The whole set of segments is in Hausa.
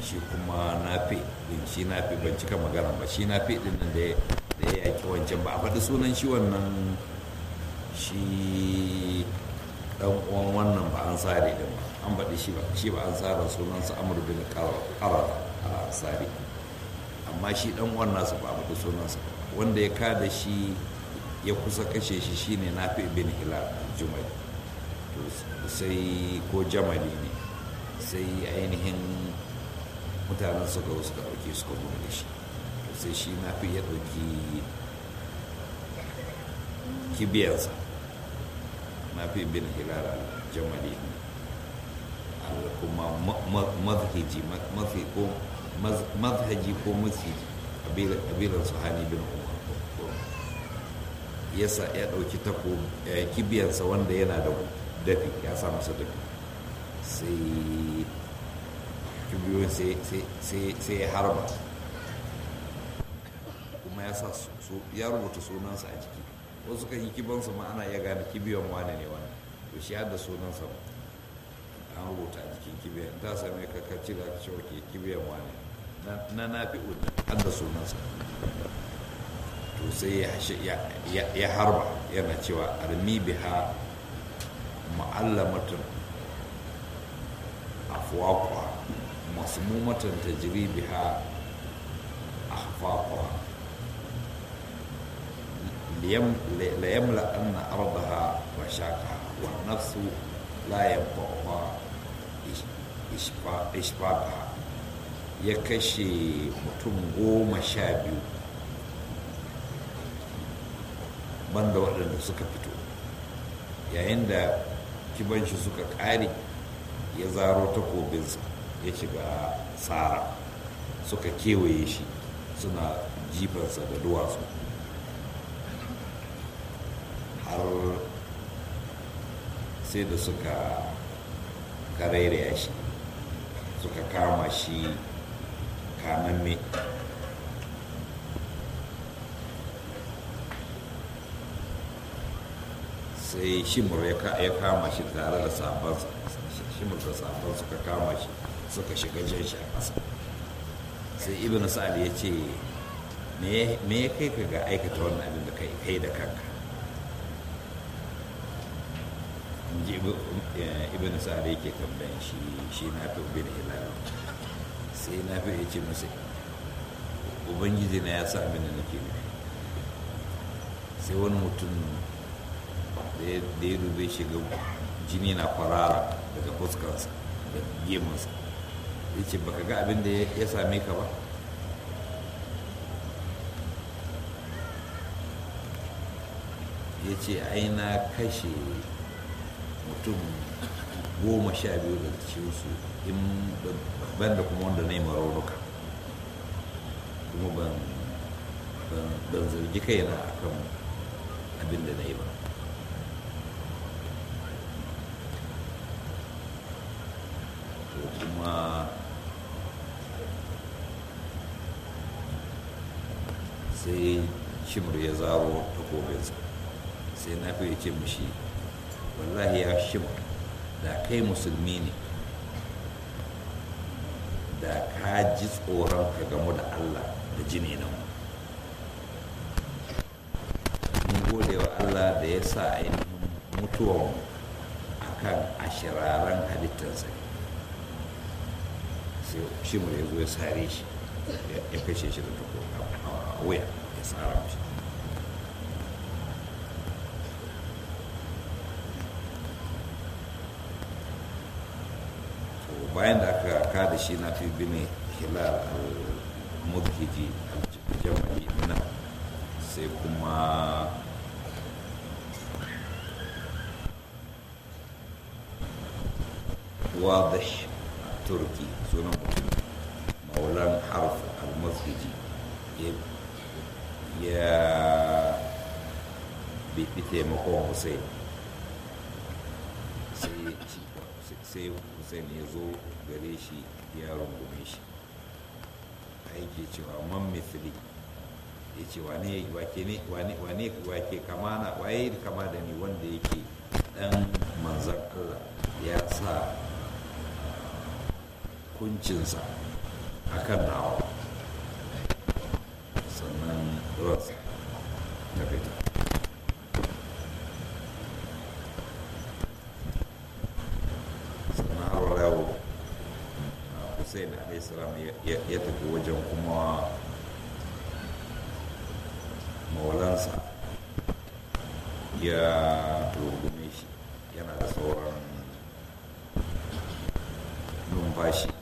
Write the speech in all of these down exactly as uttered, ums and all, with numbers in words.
shi kuma nafi din shi nafi ban cika magana ba shi nafi din nan da ya yaki wancan ba a faɗi sunan shi wannan shi dan uwan wannan ba an sare din ba an faɗi shi ba shi ba an sare sunansa amr bin qarar al-ansari amma shi dan uwan nasa ba a faɗi sunansa wanda ya kada shi ya kusa kashe shi shine nafi bin hilal al-jumai to sai ko jamali ne sai ainihin mutanen suka zo suka ɗauke suka gudu da shi to sai shi nafi ya ɗauki kibiyarsa nafi bin hilal al-jamali ne kuma mazhaji ko mazhaji ko masjidi kabilar su hani bin umar yasa ya ɗauki tako kibiyarsa wanda yana da dafi ya sa masa dafi sai kibiyoyin sai ya harba kuma ya sa ya rubuta sunansa a jiki wasu kan yi kibansa ma ana iya gane kibiyon wane ne wani to shi da sunansa an rubuta a jikin kibiyan ta same ka kacci da ka ke kibiyon wane na nafi har da sunansa to sai ya harba yana cewa armi biha mu'allamatun afwaqha masmumatan tajri biha ahfaqha liyam la yamla anna ardaha wa shaqaha wa nafsu la yabqa ishfaqaha ya kashe mutum goma sha biyu banda waɗanda suka fito yayin da kibanshi suka ƙare ya zaro takobinsa ya shiga tsara suka kewaye shi suna jifarsa da duwatsu har sai da suka karairaya shi suka kama shi kamamme sai shimur ya kama shi tare da sabansa shimur da saban suka kama shi suka shiga jan shi a ƙasa sai ibn sa'ad ya ce me ya kai ka ga aikata wannan abin da kai da kanka inji ibn sa'ad yake tambayan shi shi na fi bin hilal sai na fi ya ce masa ubangiji na ya sa abin da nake nufi sai wani mutum da ya dube shi ga jini na kwarara daga fuskarsa da gemunsa ya ce baka ga abin da ya same ka ba ya ce aina kashe mutum goma sha biyu da cikinsu in ban da kuma wanda na yi maraunuka kuma ban zargi kaina akan abin da na yi ba kuma sai shimur ya zaro takobinsa sai na fi ce mushi wallahi ya shimur da kai musulmi ne da ka ji tsoron ka gamu da Allah da jini nan mun gode wa Allah da ya sa ainihin mutuwan akan ashiraran halittarsa sai shimur ya zo ya sare shi ya kashe shi da tako a wuya ya tsara mashi to bayan da aka kada shi na fi bine hilal al-mudhiji al-jamali na sai kuma wadih turki sunan mutum maulan harf al-masjidi ya bibi taimakon hussein sai hussein ya zo gare shi ya rungume shi a yake cewa man mithili ya ce wane wake kama na waye kama da ni wanda yake dan manzan Allah ya sa kuncinsa a kan nawa sannan ransa ta fita. sannan har wala yau Hussein alaihi salam ya tafi wajen kuma maulansa ya rungume shi yana da sauran numfashi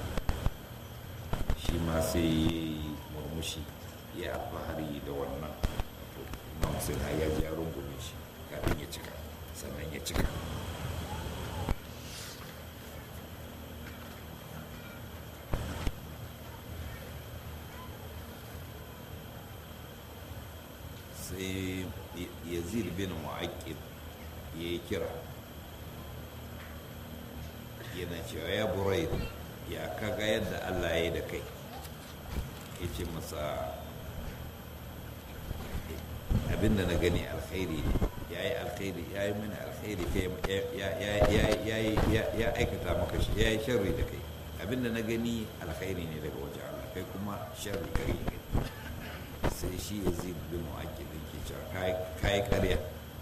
shi ma sai ya yi murmushi ya alfahari da wannan imam sai ya ji ya rungume shi kafin ya cika sannan ya cika. sai yazid bin mu'aqqib ya yi kira yana cewa ya burai ya kaga yadda Allah ya yi da kai ya ce masa abinda na gani alkhairi ne ya yi alkhairi ya yi mini alkhairi ya aikata maka shi ya yi sharri da kai abinda na gani alkhairi ne daga wajen Allah kai kuma sharri kare gani. sai shi yazid bin mu'aqqib ke cewa kai karya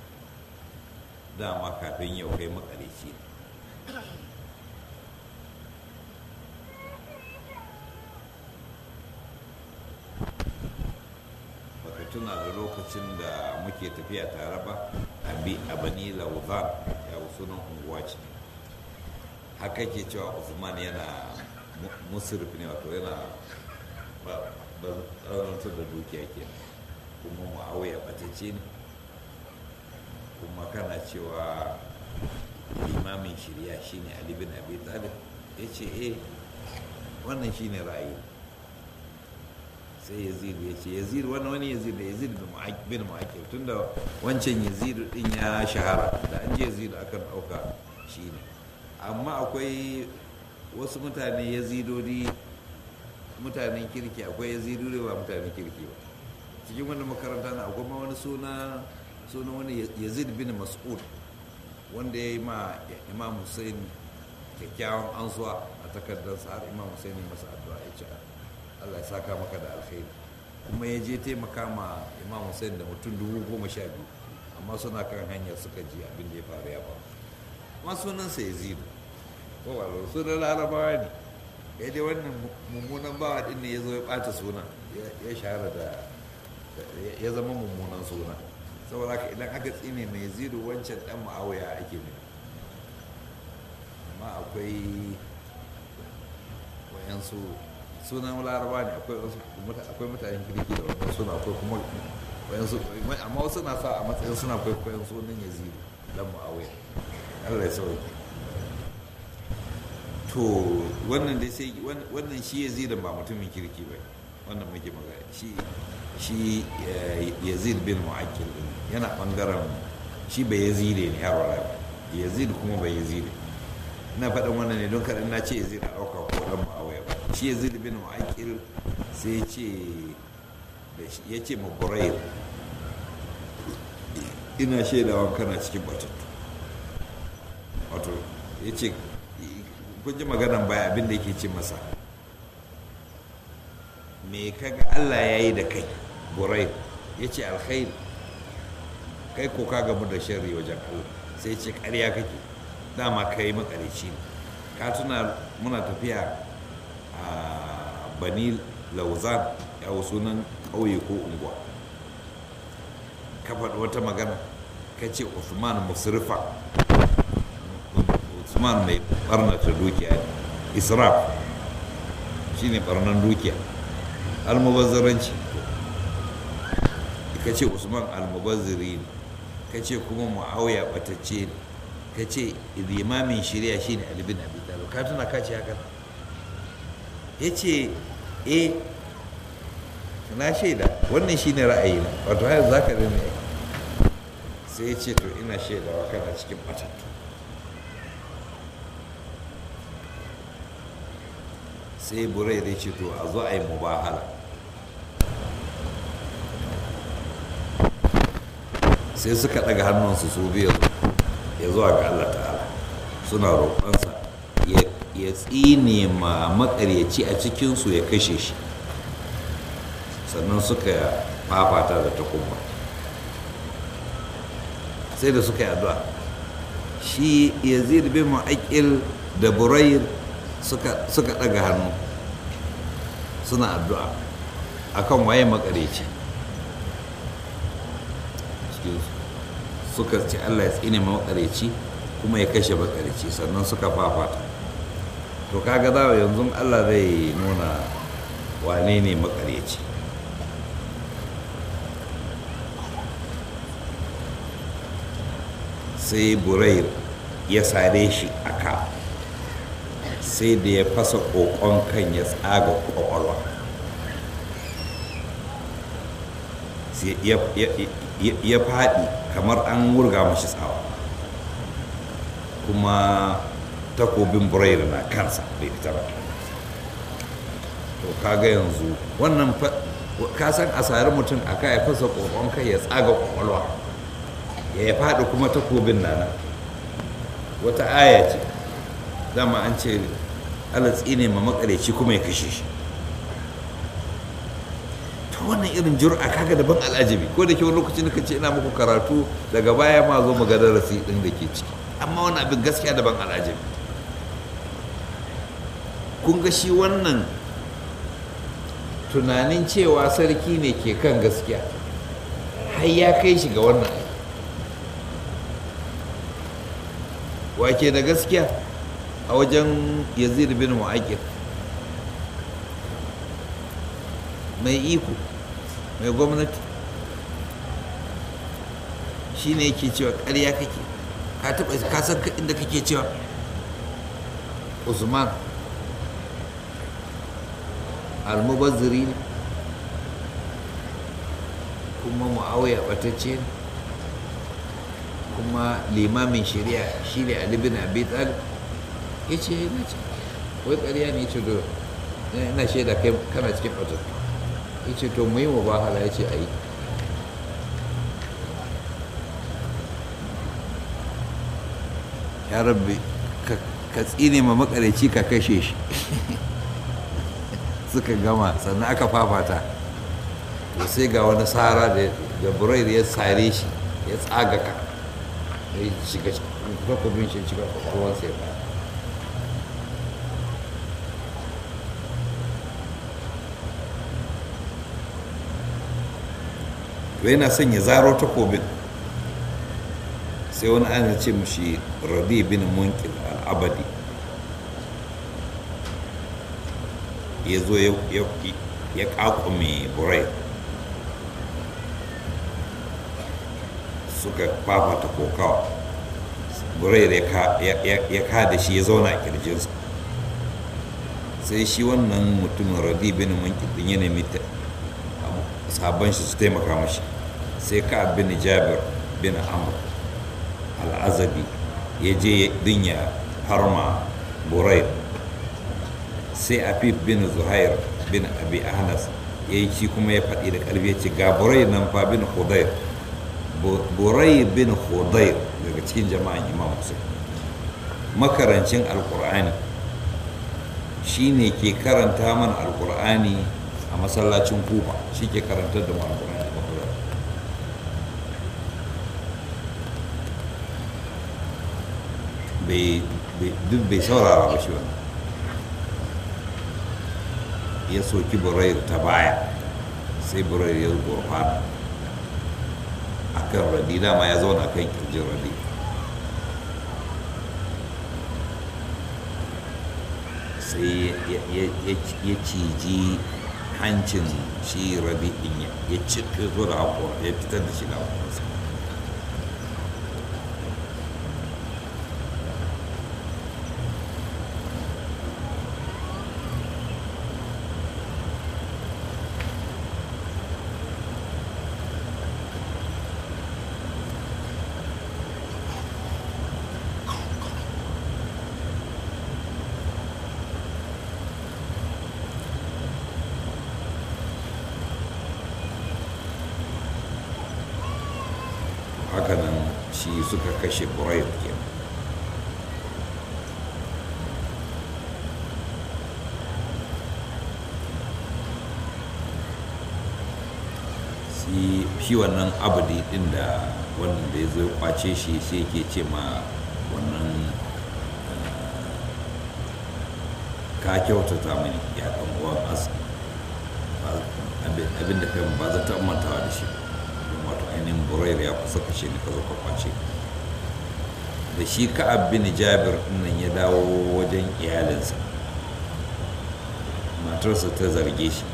dama kafin yau kai makarici ne. baka tuna da lokacin da muke tafiya tare ba a bani lauzan ya sunan unguwa ce haka ke cewa Usman yana musrif ne wato yana ba tsarantar da dukiya ke kuma Muawiya batacce ne kuma kana cewa limamin shirya shine Ali bin Abi Talib ya ce eh wannan shine ra'ayi. sai Yazid ya ce Yazid wani wani Yazid da Yazid bin Mu'aqqib tunda wancan Yazid din ya shahara da an je Yazid akan dauka shine amma akwai wasu mutane Yazidodi mutanen kirki akwai Yazidodi ba mutanen kirki ba cikin wannan makaranta na akwai wani suna suna wani Yazid bin Mas'ud wanda ya yi ma Imam Hussein kyakkyawan ansuwa a takardarsa har Imam Hussein masa addu'a ya ce Allah ya saka maka da alkhairi kuma ya je taimaka ma Imam Hussein da mutum dubu goma sha biyu amma suna kan hanyar suka ji abin da ya faru ya faru amma sunansa Yazid ko ba sunan larabawa ne ya dai wannan mummunan bawa din ne ya zo ya ɓata suna ya shahara da ya zama mummunan suna saboda haka idan aka tsine mai Yazidu wancan dan Muawiya ake ne amma akwai wayansu sunan laraba ne akwai mutanen kirki da wannan suna akwai kuma wayansu amma wasu na sa a matsayin suna kwaikwayon sunan Yazidu dan Muawiya Allah ya sauke. To wannan dai sai wannan shi Yazid ba mutumin kirki ba wannan muke magana shi shi Yazid bin Mu'aqqil yana bangaren shi bai Yazid ne yaro ba Yazid kuma bai Yazid ina faɗin wannan ne don kada na ce Yazid a ɗauka ko dan Muawiya ba shi Yazid bin Mu'aqqil sai ya ce ya ce ma Burayr ina shaidawa kana cikin batattu wato ya ce kun ji maganan baya abin da yake ce masa me kaga Allah ya yi da kai Burai ya ce alkhairi kai ko ka gamu da sharri wajen Allah sai ce ƙarya kake dama kai makarici ne ka tuna muna tafiya a bani lauzan ya sunan ƙauye ko unguwa ka faɗi wata magana ka ce Usman musrifa Usman mai barnata dukiya ne israf shine barnan dukiya almubazzaranci ka ce Usman almubazziri ne ka ce kuma Muawiya batacce ne ka ce limamin shari'a shine Ali bin Abi Talib ka tuna ka ce haka ya ce eh na shaida wannan shine ra'ayina wato har za ka rinne sai ya ce to ina shaidawa kana cikin batattu sai Burai da ce to a zo a yi mubahala sai suka daga hannunsu su biyu ya zuwa ga Allah ta'ala suna roƙonsa ya tsine ma makaryaci a cikinsu ya kashe shi, sannan suka fafata da takumba. sai da suka yi addu'a, shi yazid bin mu'aqqil da burayr suka suka daga hannu suna addu'a akan waye makareci, suka ce Allah ya tsine ma makareci kuma ya kashe makareci, sannan suka fafata. to kaga za yanzu Allah zai nuna wane ne makareci. sai burair ya sare shi a ka, sai da ya fasa kokon kan ya tsaga kwakwalwa, ya faɗi kamar an wurga mashi tsawa, kuma takobin burair na kansa bai fita ba. to kaga yanzu wannan kasan a sari mutum a ka ya fasa kokon kai ya tsaga kwakwalwa ya faɗi kuma takobin nana, wata aya ce dama an ce Allah tsine ma makareci kuma ya kashe shi. to wannan irin jur'a kaga daban al'ajabi, ko da ke wani lokacin da kace ina muku karatu daga baya ma zo mu ga darasi din da ke ciki, amma wannan abin gaskiya daban al'ajabi. kun ga shi wannan tunanin cewa sarki ne ke kan gaskiya har ya kai shi ga wannan aiki. wake da gaskiya a wajen yazid bin mu'aqqil? mai iko, mai gwamnati, shi ne yake cewa ƙarya kake. ka taɓa ka san inda kake cewa usman almubazziri ne kuma mu'awiya ɓatacce ne kuma limamin shari'a shi ne Ali bin Abi Talib? ya ce yana ce wai ƙarya ne. ya ce to ina shaida kai kana cikin ɓatar. ya ce to mu yi wa bahala. ya ce a yi. ya rabbi ka tsine ma makareci ka kashe shi. suka gama sannan aka fafata, to sai ga wani sara da burair ya sare shi ya tsaga ka, ya shiga takobin shi shiga kwakwalwar sai ba. to yana son ya zaro takobin, sai wani ana ce mashi Radi bin Munkil al-Abadi ya zo ya kakume burai, suka fafata kokawa. burai ya kada shi ya zauna a kirjinsa, sai shi wannan mutumin Radi bin Munkil din ya nemi sabon shi su taimaka mashi, sai ka bin Jabir bin Amr al-Azabi ya je dinya harma burai, sai Afif bin Zuhair bin Abi Ahnas ya yi shi kuma ya faɗi da ƙarfi ya ce ga burai nan fa bin Hudayr. burai bin Hudayr daga cikin jama'an Imam Hussein, makarancin alkur'ani, shi ne ke karanta mana alkur'ani a masallacin Kufa, shi ke karantar da mu alkur'ani. duk bai saurara ba shi wannan, ya soki burair ta baya, sai burair ya gurfana a kan Radi, dama ya zauna kan kirjin Radi. sai ya ciji hancin shi Radi din ya cikin zo da haƙora, ya fitar da shi da haƙorarsa. hakanan shi suka kashe Burair ke. shi wannan abadi din da wannan da ya zo kwace shi sai ke ce ma wannan ka kyautata mini ya ɗan uwan as abinda kai ba za ta mantawa da shi don wato ainihin burair ya kusa kashe ni ka zo ka kwace da shi ka'ab bin jabir nan ya dawo wajen iyalinsa matarsa ta zarge shi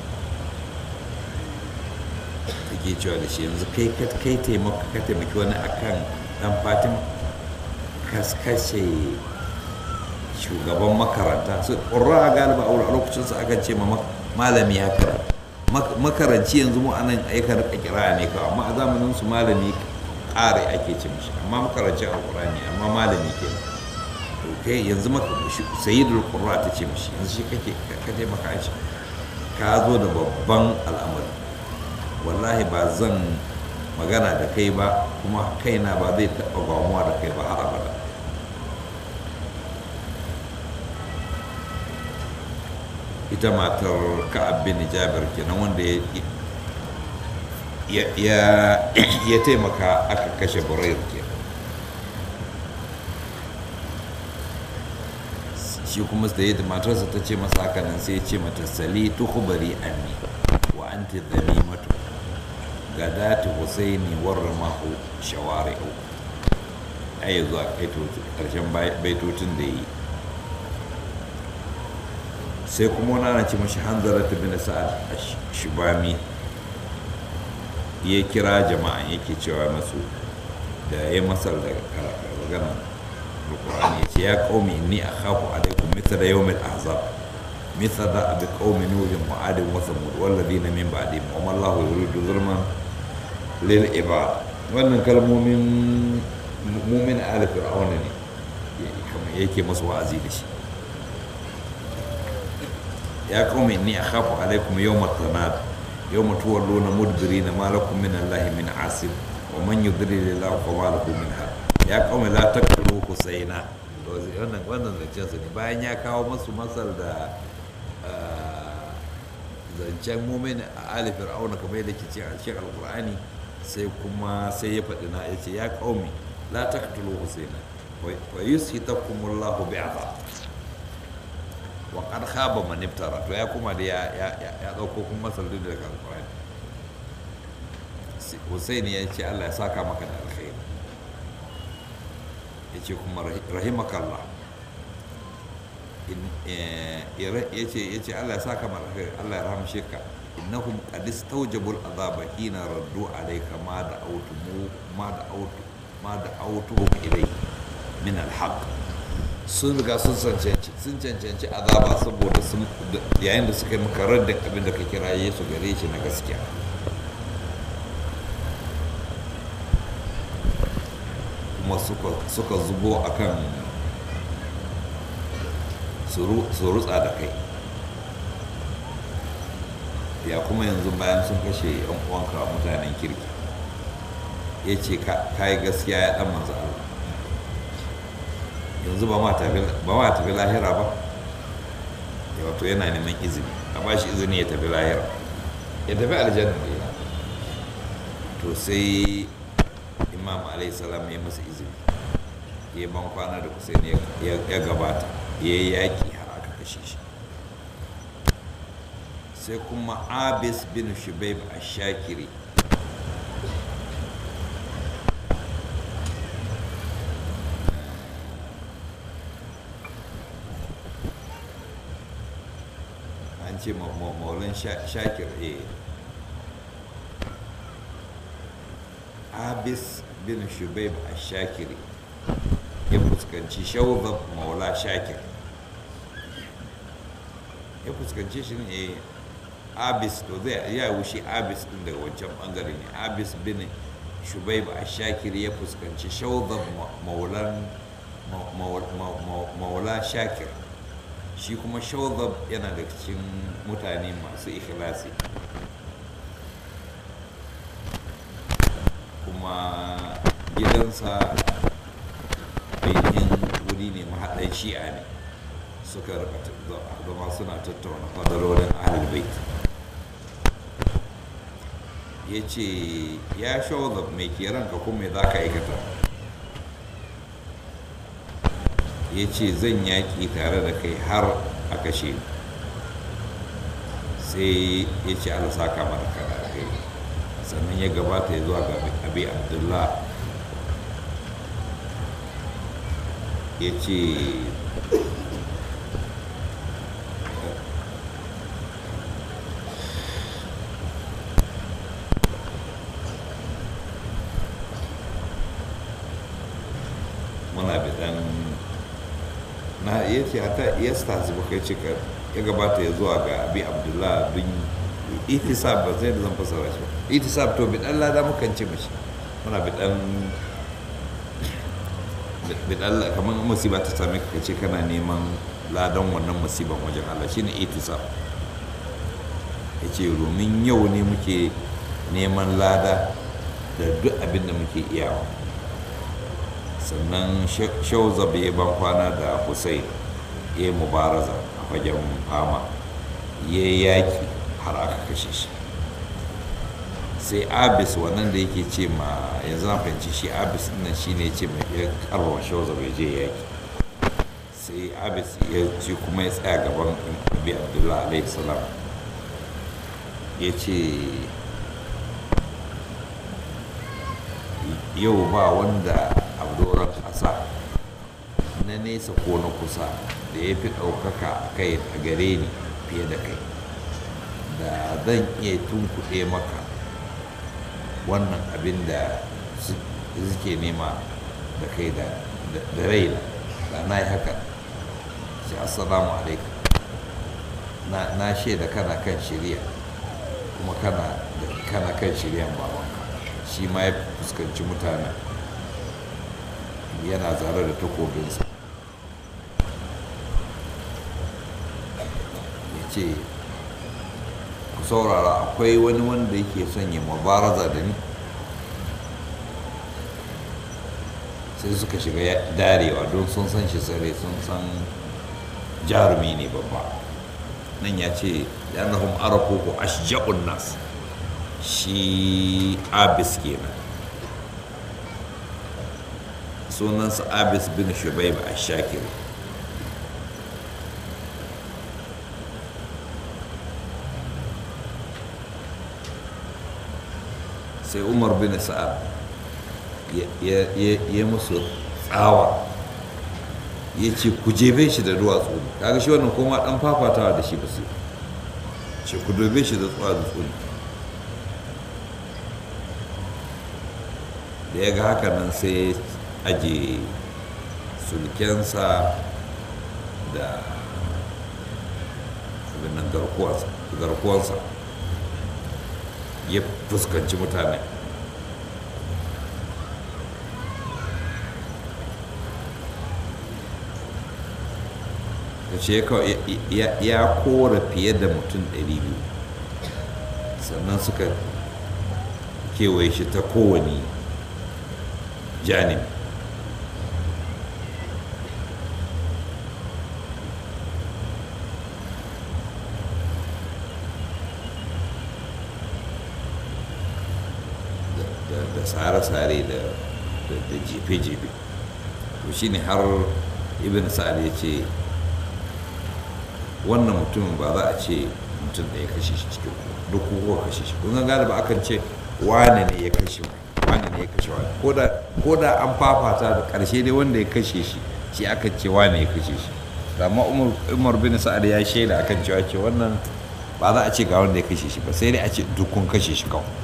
take cewa da shi yanzu kai kai taimaka ka taimaki wani akan dan fatima kaskashe shugaban makaranta su ƙurra galiba a lokacinsu akan ce ma malami ya karanta makaranci yanzu mu anan aika rika kira ne kawai amma a zamanin su malami ƙare ake ce mishi amma makarancin alƙur'ani amma malami ke to kai yanzu maka sayyidul qurra ta ce mishi yanzu shi kake ka taimaka shi ka zo da babban al'amari wallahi ba zan magana da kai ba kuma kaina ba zai taɓa gamuwa da kai ba har abada ita matar ka'ab bin jabir kenan wanda ya ya taimaka aka kashe burair kenan shi kuma da yadda matarsa ta ce masa haka nan sai ya ce mata sali tukhbari anni wa anti dhamimatu gadati husaini warramahu shawari'u ai zuwa kai to karshen baitocin da yi sai kuma wani ana ce mashi hanzaratu bin sa'ad shibami ya kira jama'a yake cewa masu da ya masar da magana alkur'ani ya ce ya qaumi inni akhafu alaikum mithla yawmil ahzab mithla abi qaumi nuhin wa adin wa thamud wal ladina min ba'dihim wa ma Allahu yuridu zulman lil ibad wannan kalmomin mu'min ala fir'auna ne yake masu wa'azi da shi ya qaumi inni akhafu alaykum yawma tanad yawma tuwalluna mudbirina ma lakum min allahi min asim wa man yudlilillahu fama lahu min had ya qaumi la taqtulu husaina wannan wannan zancen ne bayan ya kawo masu masal da zancen mumin a ali fir'auna kamar yadda ke cikin cikin alqur'ani sai kuma sai ya faɗi na yace ya qaumi la taqtulu husaina wa yusitakumullahu bi'adab wa qad khaba man iftara to ya kuma da ya ya ya dauko kuma saldin daga alqur'ani Husaini ya ce Allah ya saka maka da alkhairi ya ce kuma rahimakallah ya ce Allah ya saka maka alkhairi Allah ya rahamshe ka innahum qad istawjabu al'adaba hina raddu alayka ma da'awtumu ma da'awtu ma da'awtuhum ilayhi min al-haqq sun riga sun cancanci sun cancanci azaba saboda sun yayin da suka yi maka raddin abin da ka kira Yesu gare shi na gaskiya kuma suka zubo akan su rutsa da kai ya kuma yanzu bayan sun kashe yan uwanka mutanen kirki ya ce ka yi gaskiya ya dan manzo Allah yanzu ba ma tafi lahira ba ya wato yana neman izini a ba shi izini ya tafi lahira ya tafi aljanna ne to sai imam alayhi salam ya masa izini ya ban kwana da Hussein ya gabata ya yi yaƙi har aka kashe shi sai kuma abis bin shubaib ash-shakiri an ce maulan shakir a abis bin shubaib ash-shakiri ya fuskanci shawzab maula shakir ya fuskanci shi ne abis to zai ya wuce abis din daga wancan bangare ne abis bin shubaib ash-shakir ya fuskanci shawzab maulan maula shakir shi kuma shawzab yana da cikin mutane masu ikhlasi kuma gidansa ainihin wuri ne mahaɗan shi'a ne suka zama suna tattauna fadarorin ahlul bait ya ce ya shawza mai ke ranka kuma za ka aikata. Ya ce zan yaƙi tare da kai har a kashe ni. Sai ya ce ala saka mana kana kai, sannan ya gabata ya zuwa ga abi abdullah ya ce muna bidan na ya ce hata ya stasi baka ce ka ya gabata ya zuwa ga abi abdullah bin itisab, ba zai da zan fasara shi ba. Itisab to bidan lada mukan ce mashi, muna bidan bidan kamar musiba ta same ka ce kana neman ladan wannan musiban wajen Allah, shine itisab. Ya ce domin yau ne muke neman lada da duk abin da muke iyawa. Sannan shawzab ya ban kwana da Hussein ya yi mubaraza a fagen fama, ya yi yaƙi har aka kashe shi. Sai abis wannan da yake ce ma, yanzu na fahimci shi abis nan shi ne ce mai ya karwa shawzab ya je yaƙi. Sai abis ya ce kuma ya tsaya gaban abi abdullah alaihi salam ya ce yau ba wanda abdoran ƙasa na nesa ko na kusa da ya fi ɗaukaka a kai a gare ni fiye da kai, da zan iya tunkuɗe maka wannan abin da suke nema da kai da raina, da na yi haka. shi assalamu alaikum, na shaida kana kan shirya kuma kana kan shiryan babanka. Shi ma ya fuskanci mutane yana zare da takobinsa ya ce ku saurara, akwai wani wanda yake son ya mubaraza da ni. sai suka shiga darewa don sun san shi tsare, sun san jarumi ne babba. nan ya ce yanahum arafu ko ashja'un nas, shi abis kenan, sunansa abis bin shubaib ash-shakiri. sai umar bin sa'ad ya musu tsawa ya ce ku jebe shi da duwatsu. kaga shi wannan koma dan fafatawa da shi ba su ce ku dobe shi da duwatsu. da ya ga haka nan sai aje sulkensa da abinnan garkuwansa ya fuskanci mutane. ce ya kora fiye da mutum ɗari biyu, sannan suka kewaye shi ta kowane janibi. da sare-sare da jefe-jefe. to shine har ibn sa'ad ya ce wannan mutumin ba za a ce mutum da ya kashe shi cikin duk kowa kashe shi. kun san galiba akan ce wane ne ya kashe wane ne ya kashe wane, ko da an fafata da karshe dai wanda ya kashe shi shi akan ce wane ya kashe shi. amma umar bin sa'ad ya shaida akan cewa ce wannan ba za a ce ga wanda ya kashe shi ba, sai dai a ce duk kun kashe shi kawai.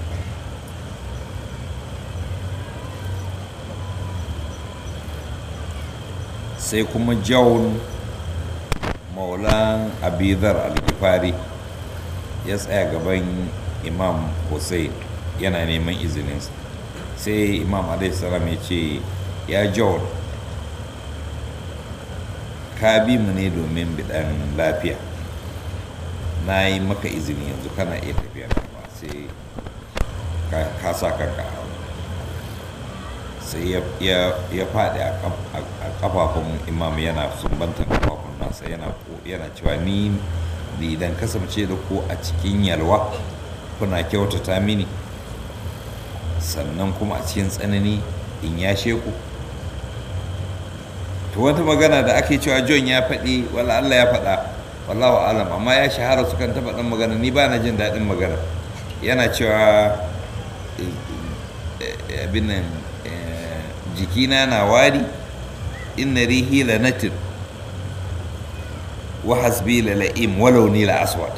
sai kuma jaun maulan abidar al-gifari ya tsaya gaban imam hussein yana neman izininsa. sai imam alaihissalam ya ce ya jaun, ka bi mu ne domin bidan lafiya, na yi maka izini yanzu kana iya tafiya ba sai ka sa kanka a sai ya faɗi a kafafun imam yana sumbantar kafafun nasa yana cewa ni idan kasance da ku a cikin yalwa kuna kyautata mini sannan kuma a cikin tsanani in yashe ku. To wata magana da ake cewa John ya faɗi wala Allah ya faɗa wallahu alam, amma ya shahara su kan taɓa ɗan magana, ni ba na jin daɗin magana. Yana cewa abin nan jikina na wari, inna rihi la natir wa hasbi la la'im walau ni la aswad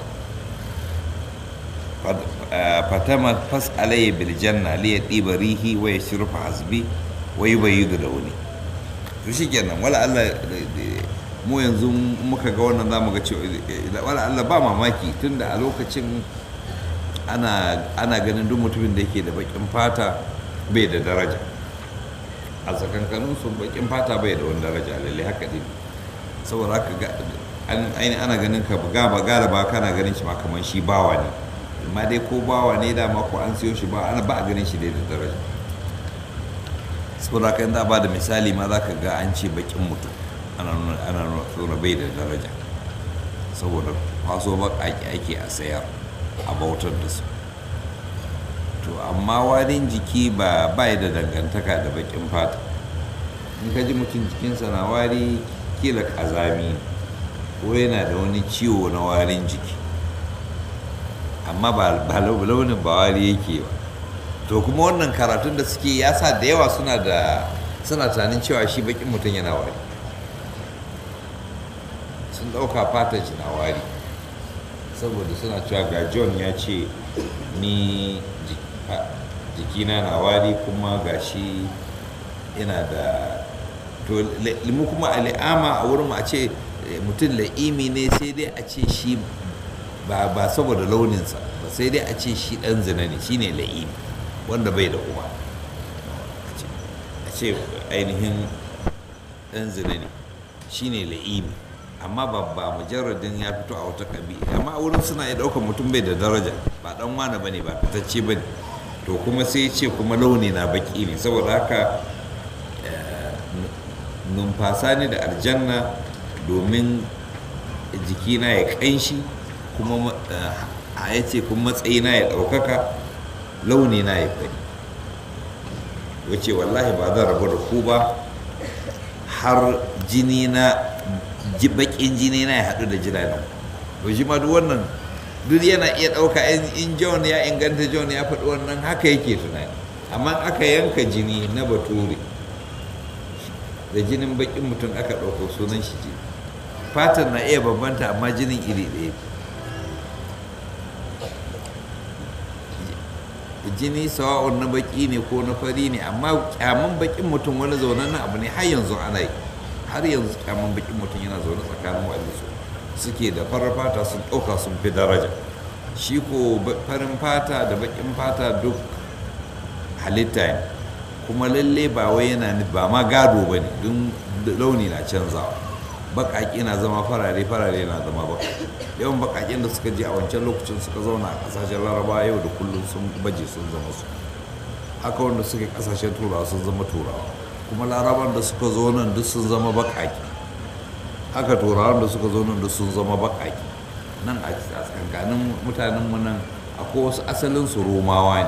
fatama fas alayya bil janna li yadiba rihi wa yashrufa hasbi wa yubayyidu lawni. To shikenan wala Allah mu yanzu muka ga wannan zamu ga cewa wala Allah ba mamaki tunda a lokacin ana ana ganin duk mutumin da yake da bakin fata bai da daraja a tsakankanin su, bakin fata bai da wani daraja lalle haka din. Saboda haka ga ainihin ana ganin ka buga ba gara ba kana ganin shi ma kamar shi bawa ne, amma dai ko bawa ne dama ko an siyo shi ba ana ba a ganin shi dai da daraja. Saboda haka inda ba da misali ma za ka ga an ce bakin mutum ana nuna bai da daraja, saboda kwaso baƙaƙi ake a sayar a bautar da su. To amma warin jiki ba bai da dangantaka da bakin fata. In ka ji mutum jikinsa na wari kila kazami ko yana da wani ciwo na warin jiki, amma ba launin ba wari yake ba. To kuma wannan karatun da suke ya sa da yawa suna da suna tunanin cewa shi bakin mutum yana wari, sun ɗauka fatan shi na wari, saboda suna cewa ga John ya ce ni jikina na wari kuma ga shi yana da. To limu kuma al'ama a wurin a ce mutum la'imi ne, sai dai a ce shi ba saboda launinsa ba, sai dai a ce shi ɗan zina ne, shi ne la'imi wanda bai da uba. A ce ainihin ɗan zina ne shi ne la'imi, amma ba mujarradin ya fito a wata ƙabila. Amma wurin suna ya ɗaukar mutum bai da daraja, ba ɗan wane ba ne, ba fitacce ba ne. To kuma sai ce kuma launi na baƙi ne, saboda haka numfasa ne da aljanna domin jikina ya ƙanshi, kuma a ya ce kuma matsayina ya ɗaukaka, launi na ya fari. Wace wallahi ba zan rabu da ku ba har jini na baƙin jini na ya haɗu da jiragen. To shi ma duk wannan duk yana iya ɗauka in John ya inganta, John ya faɗi wannan haka yake tunani. Amma aka yanka jini na bature da jinin bakin mutum aka ɗauko sunan shi jini, fatan na iya bambanta amma jinin iri ɗaya. Jini sawa'un na baki ne ko na fari ne, amma kyaman bakin mutum wani zaunan na abu ne har yanzu ana yi. Har yanzu kyaman bakin mutum yana zaune tsakanin wanda su suke da farar fata sun ɗauka sun fi daraja. Shi ko farin fata da bakin fata duk halitta ne, kuma lalle ba wai yana ba ma gado ba ne, don launi na canzawa. Baƙaƙe na zama farare, farare na zama baƙaƙe. Yawan baƙaƙen da suka je a wancan lokacin suka zauna a ƙasashen Laraba yau da kullum sun baje sun zama su. Haka wanda suke ƙasashen Turawa sun zama Turawa, kuma Laraban da suka zo nan duk sun zama baƙaƙe. Haka Turawan da suka zo nan duk sun zama baƙaƙe. Nan a tsakanin mutanenmu nan akwai wasu asalin su Romawa ne,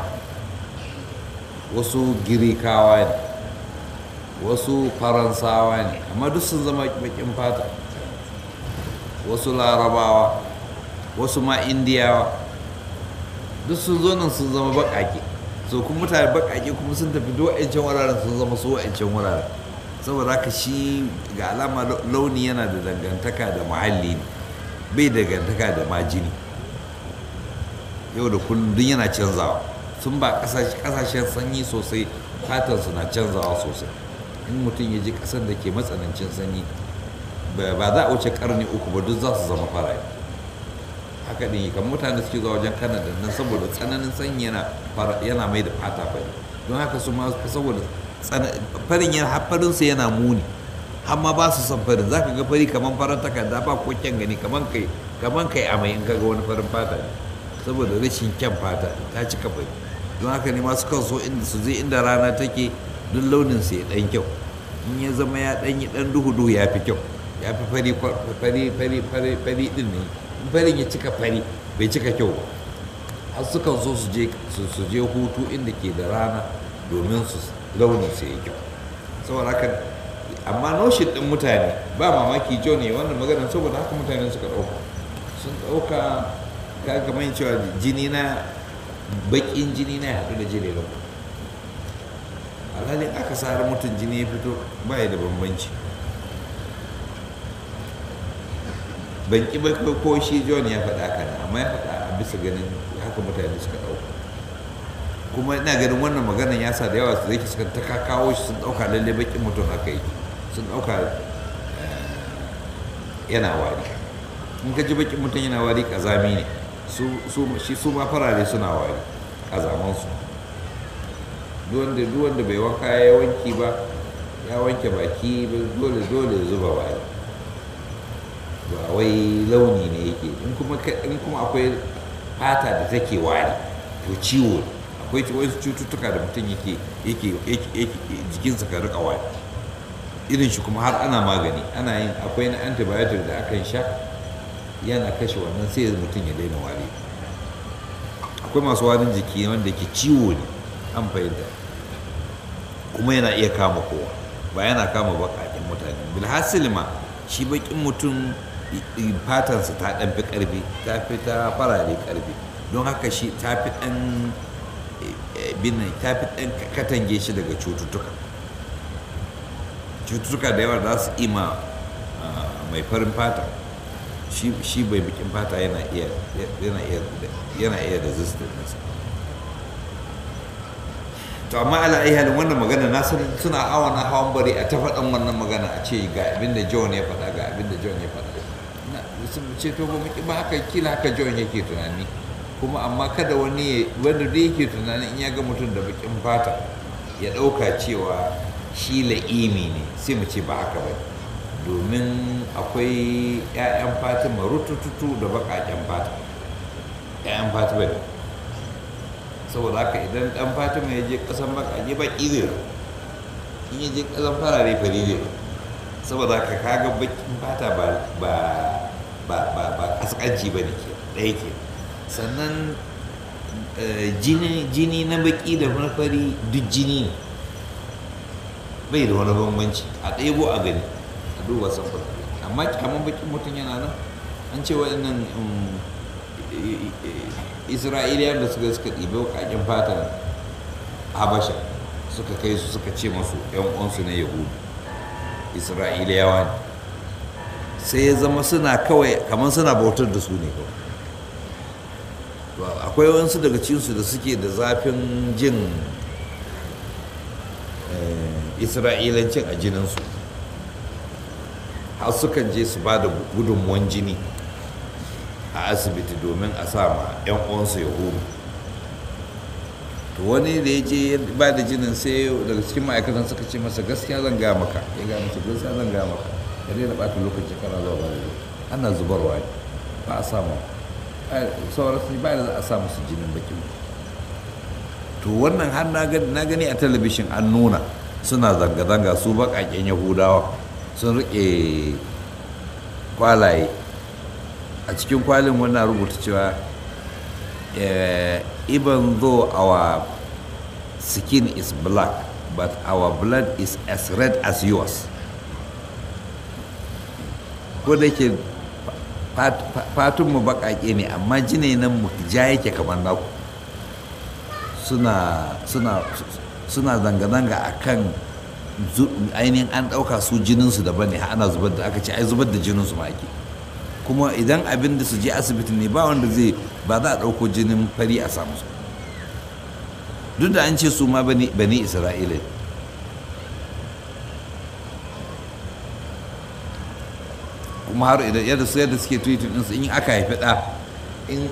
wasu Girikawa ne, wasu Faransawa ne, amma duk sun zama baƙin fata. Wasu Larabawa, wasu ma Indiyawa, duk sun zo nan sun zama baƙaƙe. So kuma mutane baƙaƙe kuma sun tafi duk wa'ancan wuraren sun zama su wa'ancan wuraren. Saboda haka shi ga alama launi yana da dangantaka da muhalli ne, bai dangantaka da majini. Yau da kullum duk yana canzawa. Sun ba ƙasashen sanyi sosai, fatansu na canzawa sosai. In mutum ya ji ƙasar da ke matsanancin sanyi, ba za a wuce ƙarni uku ba duk za su zama farare. Haka ɗin kan mutane suke zuwa wajen Canada nan saboda tsananin sanyi yana mai da fata fari. Don haka su ma saboda farin yana farinsa yana muni, amma ba su son farin. Za ka ga fari kamar farin takarda ba ko kyan gani, kamar kai kamar kai amai in ka ga wani farin fata ne, saboda rashin kyan fata ta cika fari. Don haka ne masu kan so inda su je inda rana take duk launin sa ya dan kyau. In ya zama ya dan yi dan duhu duhu ya fi kyau, ya fi fari fari fari fari fari din ne. In farin ya cika fari bai cika kyau ba. har sukan so su je su je hutu inda ke da rana domin su launin su yi kyau saboda haka amma noshin din mutane ba mamaki John ne wannan maganar saboda haka mutane suka ɗauka sun ɗauka ka kamar cewa jini na baƙin jini na ya haɗu da jini lau alhalin aka sa har mutum jini ya fito ba ya da bambanci ban ƙi bai ko shi John ya faɗa haka amma ya faɗa a bisa ganin haka mutane suka ɗauka kuma ina ganin wannan maganan ya sa da yawa su zai suka ta kawo shi sun ɗauka lalle baƙin mutum haka yake sun ɗauka yana wari in ka ji baƙin mutum yana wari ƙazami ne shi su ma farare suna wari ƙazamansu duwanda bai wanka ya wanki ba ya wanke baki dole dole zuba wari ba wai launi ne yake in kuma akwai fata da take wari to ciwo akwai wasu cututtuka da mutum yake yake jikinsa ka rika wari irin shi kuma har ana magani ana yin akwai na antibiotic da akan sha yana kashe wannan sai mutum ya daina wari akwai masu warin jiki wanda ke ciwo ne an fahimta kuma yana iya kama kowa ba yana kama baƙaƙen mutane bilhassil ma shi baƙin mutum fatansa ta ɗan fi ƙarfi ta fi ta farare ƙarfi don haka shi ta fi ɗan binnan ta fi ɗan katange shi daga cututtuka cututtuka da yawa za su ima mai farin fata shi bai bikin fata yana iya yana iya yana iya resistant nasa to amma ala ai halin wannan magana na san suna awa na hawan bari a ta faɗan wannan magana a ce ga abin da John ya faɗa ga abin da John ya faɗa na sun ce to ba muki ba haka kila haka John yake tunani kuma amma kada wani wanda da yake tunani in ya ga mutum da bakin fata ya ɗauka cewa shi la'imi ne sai mu ce ba haka ba domin akwai 'ya'yan fatima rutututu da baƙaƙen fata 'ya'yan fatima ne saboda haka idan ɗan fatima ya je ƙasan baƙaƙe baƙi zai in ya je ƙasan farare fari zai saboda haka kaga baƙin fata ba ba ba ba ba ƙasƙanci ba ne ke ɗaya ke sannan jini na baƙi da na fari duk jini ne bai da wani bambanci a ɗebo a gani a duba samfur amma kamar bakin mutum yana nan an ce waɗannan isra'iliya da suka suka ɗibe ƙaƙin fatan habasha suka kai su suka ce masu yan uwansu na yahudu isra'iliyawa ne sai ya zama suna kawai kamar suna bautar da su ne kawai akwai wasu daga cikinsu da suke da zafin jin isra'ilancin a jininsu har sukan je su ba da gudunmuwan jini a asibiti domin a sa ma 'yan uwansu yahudu to wani da ya je ba da jinin sai daga cikin ma'aikatan suka ce masa gaskiya zan ga maka ya ga masa gaskiya zan ga maka ya daina ɓata lokaci kana zuwa ba da ana zubarwa ne ba a samu sauran su ba da za a sa musu jinin bakin to wannan har na gani a talabishin an nuna suna zanga-zanga su baƙaƙen yahudawa sun riƙe kwalaye a cikin kwalin wannan rubuta cewa even though our skin is black but our blood is as red as yours ko da ke fatunmu baƙaƙe ne amma jini nan mu ja yake kamar naku suna suna suna zanga-zanga a kan ainihin an ɗauka su jininsu daban ne ana zubar da aka ce ai zubar da jininsu ma ake kuma idan abin da su je asibiti ne ba wanda zai ba za a ɗauko jinin fari a samu su duk da an ce su ma bani isra'ila kuma har idan yadda su yadda suke tweetin ɗinsu in aka haifi ɗa in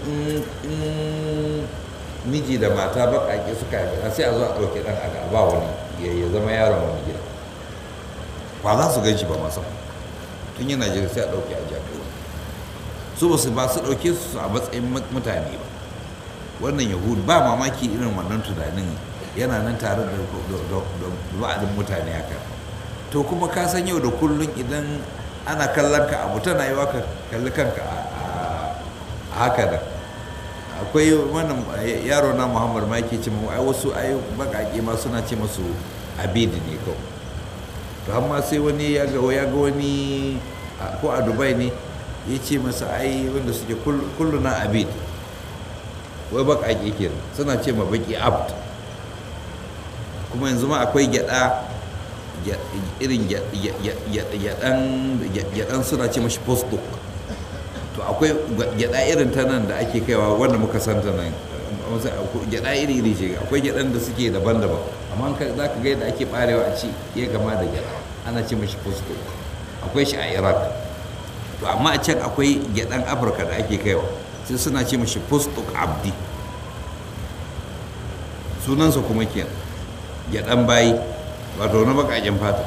miji da mata baƙaƙe suka haifi sai a zo a ɗauke ɗan a ba wani ya zama yaron wani gida ba za su gan shi ba masu tun yana jira sai a ɗauke a jaka su ba su ba su ɗauke su a matsayin mutane ba wannan yahudu ba mamaki irin wannan tunanin yana nan tare da ba'adin mutane haka to kuma ka san yau da kullum idan ana kallon ka abu tana yi wa ka kalli kanka a haka da akwai wannan yaro na muhammad ma yake ce mu ai wasu ai bakake ma suna ce masu abidi ne kawai to amma sai wani ya ga ya ga wani ko a dubai ne ya ce masa ai wanda suke kullu na abid wai bakake kenan suna ce ma baki abd kuma yanzu ma akwai gyada irin gyadan suna ce mashi postdoc to akwai gyada irin ta nan da ake kaiwa wanda muka santa nan gyada iri iri ce akwai gyadan da suke daban-daban amma za ka ga yadda ake barewa a ci ya gama da gyada ana ce mashi postdoc akwai shi a iraq to amma a can akwai gyadan afirka da ake kaiwa sai suna ce mashi postdoc abdi sunansa kuma kenan gyadan bayi wato na bakaken fata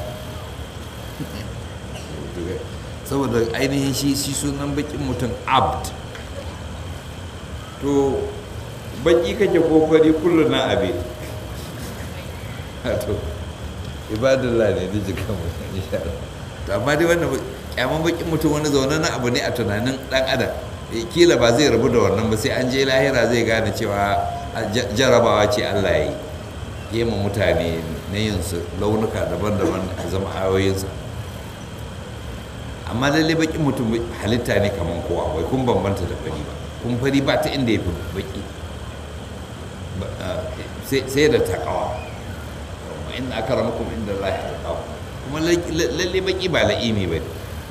saboda ainihin shi shi sunan bakin mutum abd to baki kake ko fari kullum na abe to ibadallah ne da jikan mutum insha Allah to amma dai wannan kyaman bakin mutum wani zaune na abu ne a tunanin dan adam kila ba zai rabu da wannan ba sai an je lahira zai gane cewa jarabawa ce Allah ya yi yema mutane na yin su launuka daban-daban a zama ayoyinsa amma lalle bakin mutum halitta ne kamar kowa bai kun bambanta da fari ba kun fari ba ta inda ya fi baki sai da takawa inda aka rama kuma inda Allah ya takawa kuma lalle baki ba la'imi ba ne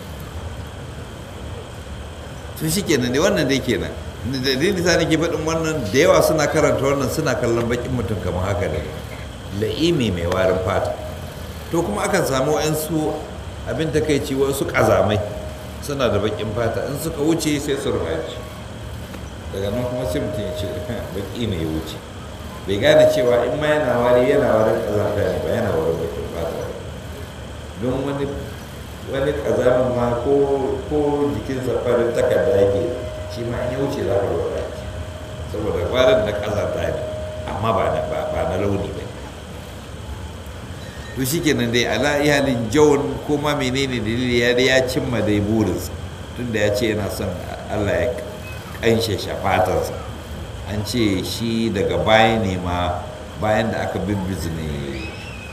to shi kenan ne wannan dai kenan da nisa nake faɗin wannan da yawa suna karanta wannan suna kallon bakin mutum kamar haka ne la'imi mai warin fata to kuma akan samu wa'yansu abin ta kai ci wasu ƙazamai suna da bakin fata in suka wuce sai su rufaci daga nan kuma sai mutum ya ce baki ne ya wuce bai gane cewa in ma yana wari yana warin ƙazamta ne ba yana warin bakin fata don wani wani ƙazamin ma ko jikinsa farin takarda yake shi ma in ya wuce za ka rufaci saboda warin na ƙazamta ne amma ba na launi ba to shi kenan dai ala iyalin jawon ko ma menene dalili ya ya cimma dai burinsa tunda ya ce yana son Allah ya kanshe shafatarsa an ce shi daga baya ne ma bayan da aka bibbizne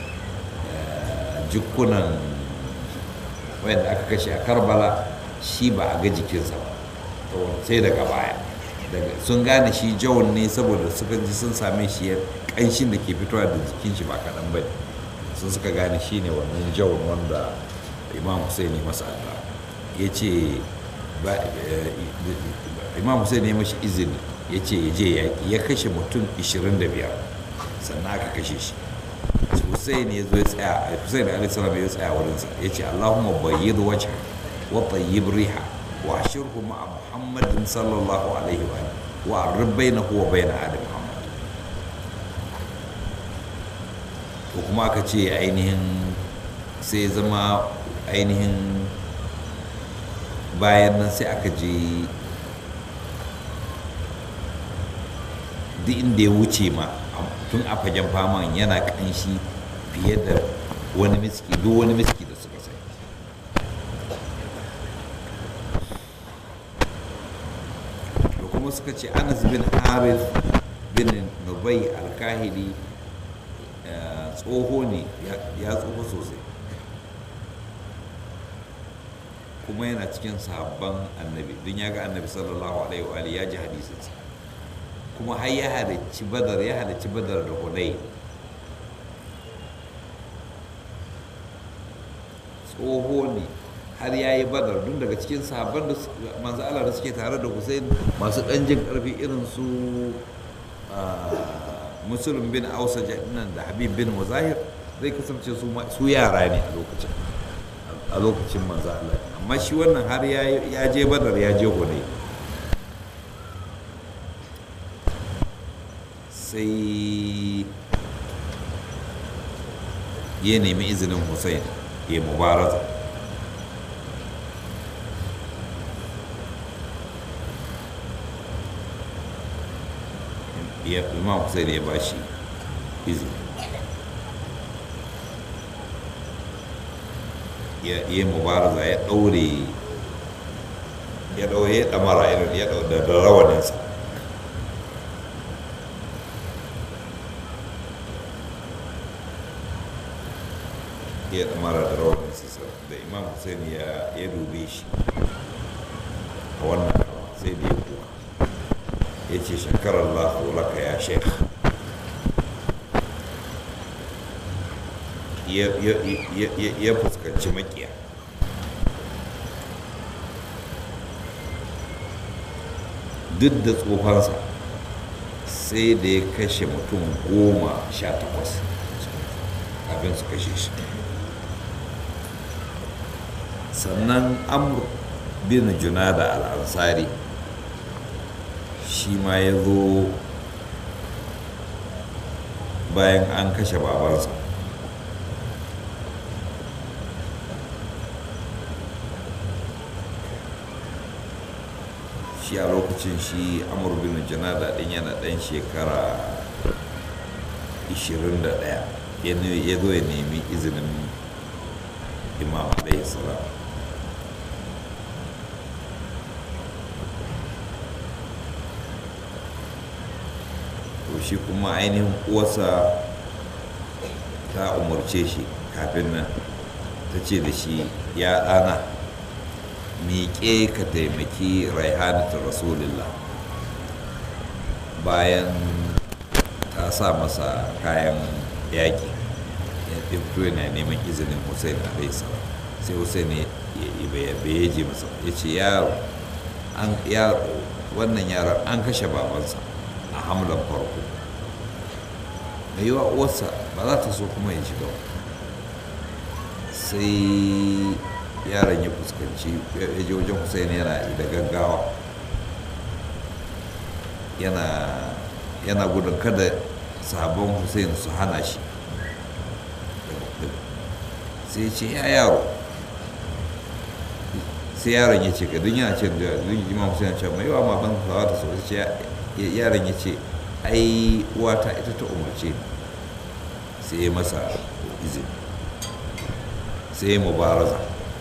jikunan wanda aka kashe a karbala shi ba a ga jikinsa ba sai daga baya sun gane shi jawon ne saboda suka ji sun same shi ya kanshin da ke fitowa da jikin shi ba kaɗan ba ne sun suka gane shi ne wannan jawon wanda imam Hussein masa addu'a ya ce imam Hussein ya mashi izini ya ce ya je yaƙi ya kashe mutum ishirin da biyar sannan aka kashe shi Hussein ya zo ya tsaya Hussein da alaihi salam ya tsaya wurinsa ya ce Allahumma bayyid wajha wa tayyib riha wa ashirhu ma'a Muhammadin sallallahu alaihi wa wa arrib bainahu wa bain ali Muhammad ko kuma aka ce ainihin sai zama ainihin bayan nan sai aka je duk inda ya wuce ma tun a fagen faman yana kanshi fiye da wani miski duk wani miski da suka sai to kuma suka ce Anas bin Harith bin Nubai al-Kahili tsoho ne ya tsoho sosai kuma yana cikin sahabban annabi don ya ga annabi sallallahu alaihi wa ya ji hadisinsa kuma har ya halarci badar ya halarci badar da hunai tsoho ne har ya yi badar don daga cikin sahabban da manzo Allah da suke tare da Hussein masu ɗan jin ƙarfi irin su Muslim bin Ausa nan da Habib bin Muzahir zai kasance su yara ne a lokacin a lokacin manzo Allah amma shi wannan har ya je badar ya je hunai sai ya nemi izinin Hussein ya mubaraza ya imam Hussein ya ba shi izini ya yi mubaraza ya ɗaure ya ɗaure ya ɗamara irin ya ɗaure da rawaninsa ya mara da rawar sisa da imam hussein ya ya dube shi a wannan kama sai da ya kuka ya ce shakarar lahu laka ya sheikh ya fuskanci makiya duk da tsofansa sai da ya kashe mutum goma sha takwas kafin su kashe shi sannan amur bin junada al'ansari shi ma ya zo bayan an kashe babansa shi a lokacin shi amur bin junada din yana dan shekara ishirin da ɗaya ya zo ya nemi izinin imam alaihi salam to shi kuma ainihin uwarsa ta umarce shi kafin nan ta ce da shi ya ɗana miƙe ka taimaki raihanatu rasulullah bayan ta sa masa kayan yaƙi ya fito yana neman izinin hussein alaihi salam sai hussein ya ji masa ya ce yaro wannan yaron an kashe babansa a hamlan farko da yiwa uwarsa ba za ta so kuma ya shiga sai yaron ya fuskanci ya je wajen hussein yana da gaggawa yana gudun kada sabon hussein su hana shi sai ce ya yaro sai yaron ya ce ka dun yana ce da dun imam hussein ce mai yawa ma ban sawa ta so ce yaron ya ce ai uwata ita ta umarce sai ya masa izini sai ya mubaraza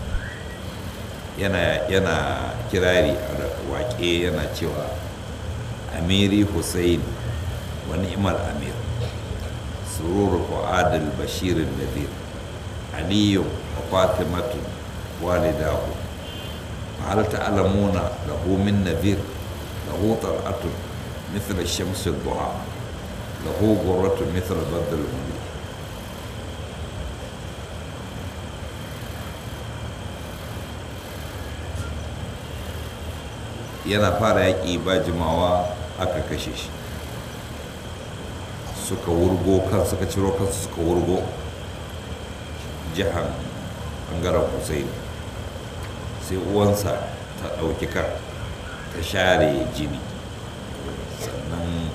yana yana kirari a waƙe yana cewa amiri hussein wa ni'mal amir surur fu'ad al-bashir al-nadir aliyun wa fatimatu walidahu hal ta'lamuna lahu min nadir lahu tar'atun mithla ash-shams ad-duha lahu ghurratun mithla badr al-munir yana fara yaƙi ba jimawa aka kashe shi suka wurgo kan suka ciro kansu suka wurgo jihar ɓangaren hussein sai uwansa ta ɗauki kan ta share jini sannan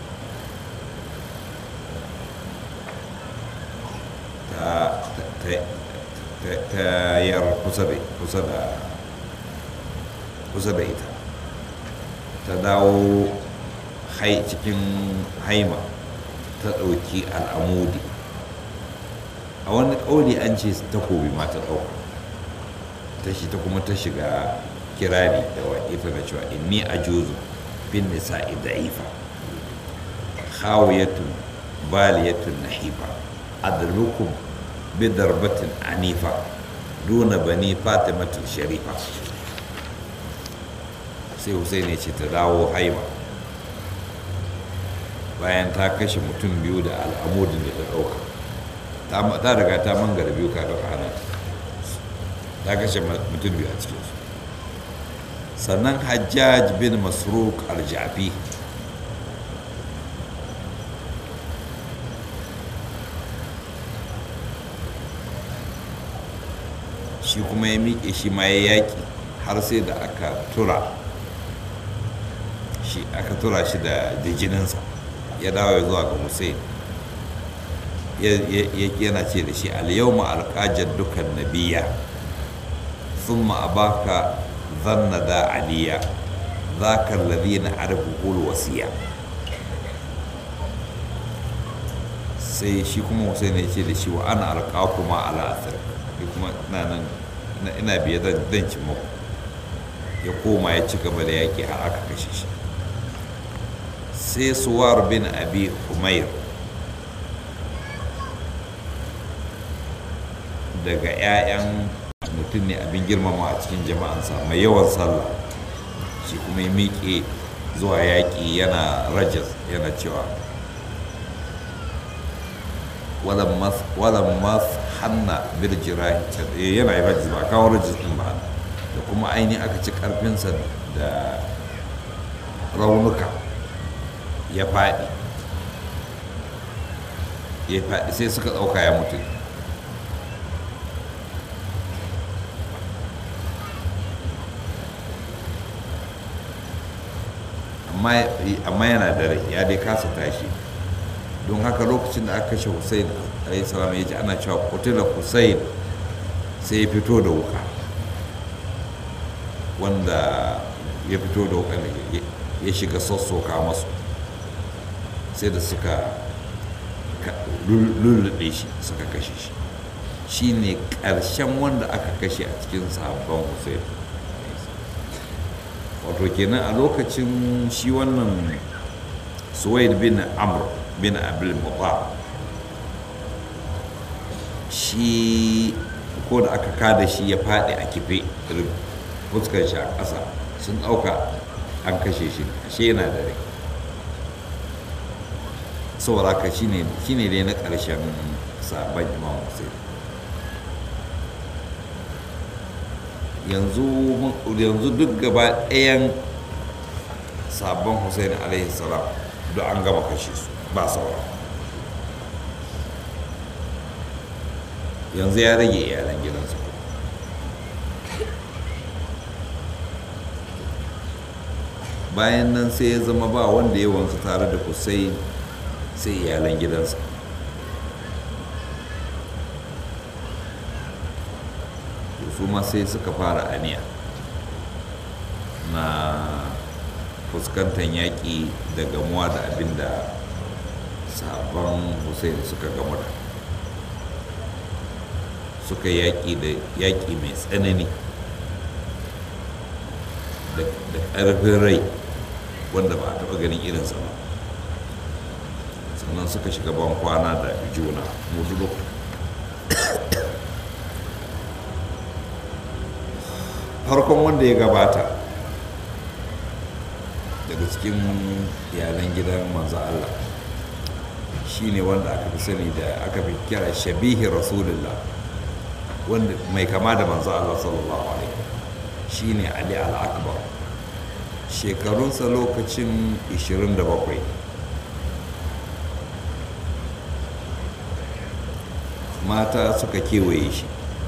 ta yar kusa da ita ta dawo cikin haima ta ɗauki al'amudi a wani ƙauli an ce takobi ma ta ɗauka ta shi ta kuma ta shiga kirari da waƙe ta da cewa inni a juzu bin nisa'i da'ifa khawiyatun baliyatun nahifa adlukum bi darbatin anifa duna bani fatimatul sharifa sai hussein ya ce ta dawo haima bayan ta kashe mutum biyu da al'amudin da ta ɗauka ta riga ta mangara biyu ka ɗauka hana ta kashe mutum biyu a cikinsu sannan hajjaj bin masruk al-jafi shi kuma ya miƙe shi ma ya yaƙi har sai da aka tura shi aka tura shi da jininsa ya dawo ya zuwa ga hussein yana ce da shi al-yawma alqajar dukan nabiya thumma abaka dhanna da aliya dhaka alladhina arfuhu wasiya sai shi kuma hussein ya ce da shi wa ana alqakuma ala athar kuma ina nan ina biye zan ci muku ya koma ya ci gaba da yaƙi har aka kashe shi sai suwar bin abi umair daga 'ya'yan mutum ne abin girmama a cikin jama'ansa mai yawan sallah, shi kuma ya miƙe zuwa yaƙi yana rajas yana cewa walan mas hanna birjira yana yi rajas ba kawo rajas ɗin ba, da kuma ainihin aka ci ƙarfinsa da raunuka ya faɗi ya faɗi sai suka ɗauka ya mutu. amma yana da rai ya dai kasa tashi, don haka lokacin da aka kashe Hussein alayhi salam ya ji ana cewa kutila Hussein, sai ya fito da wuka wanda ya fito da wuka ya shiga sassoka masu, sai da suka lullube shi suka kashe shi. Shi ne ƙarshen wanda aka kashe a cikin sahabban Hussein. Wato kenan a lokacin shi wannan Suwaid bin Amr bin Abil Muta, shi ko da aka kada shi ya faɗi a kife fuskar shi a ƙasa, sun ɗauka an kashe shi, ashe yana da rai. saboda haka shi ne dai na ƙarshen sabon Imam Hussein. yanzu duk gaba ɗayan sabon Hussein alaihi salam duk an gama kashe su ba saura, yanzu ya rage iyalan gidansu. bayan nan sai ya zama ba wanda ya wanzu tare da Hussein sai iyalan gidansa. su ma sai suka fara aniya na fuskantar yaƙi da gamuwa da abin da sabon Hussein suka gamu da, suka yaƙi da yaƙi mai tsanani da ƙarfin rai wanda ba a taɓa ganin irinsa ba, sannan suka shiga ban kwana da juna mutu. farkon wanda ya gabata daga cikin iyalan gidan manzo Allah shine wanda aka fi sani da aka fi kira shabihi rasulullah, wanda mai kama da manzo Allah sallallahu alaihi, shine Ali al-Akbar. shekarunsa lokacin ishirin da bakwai. mata suka kewaye shi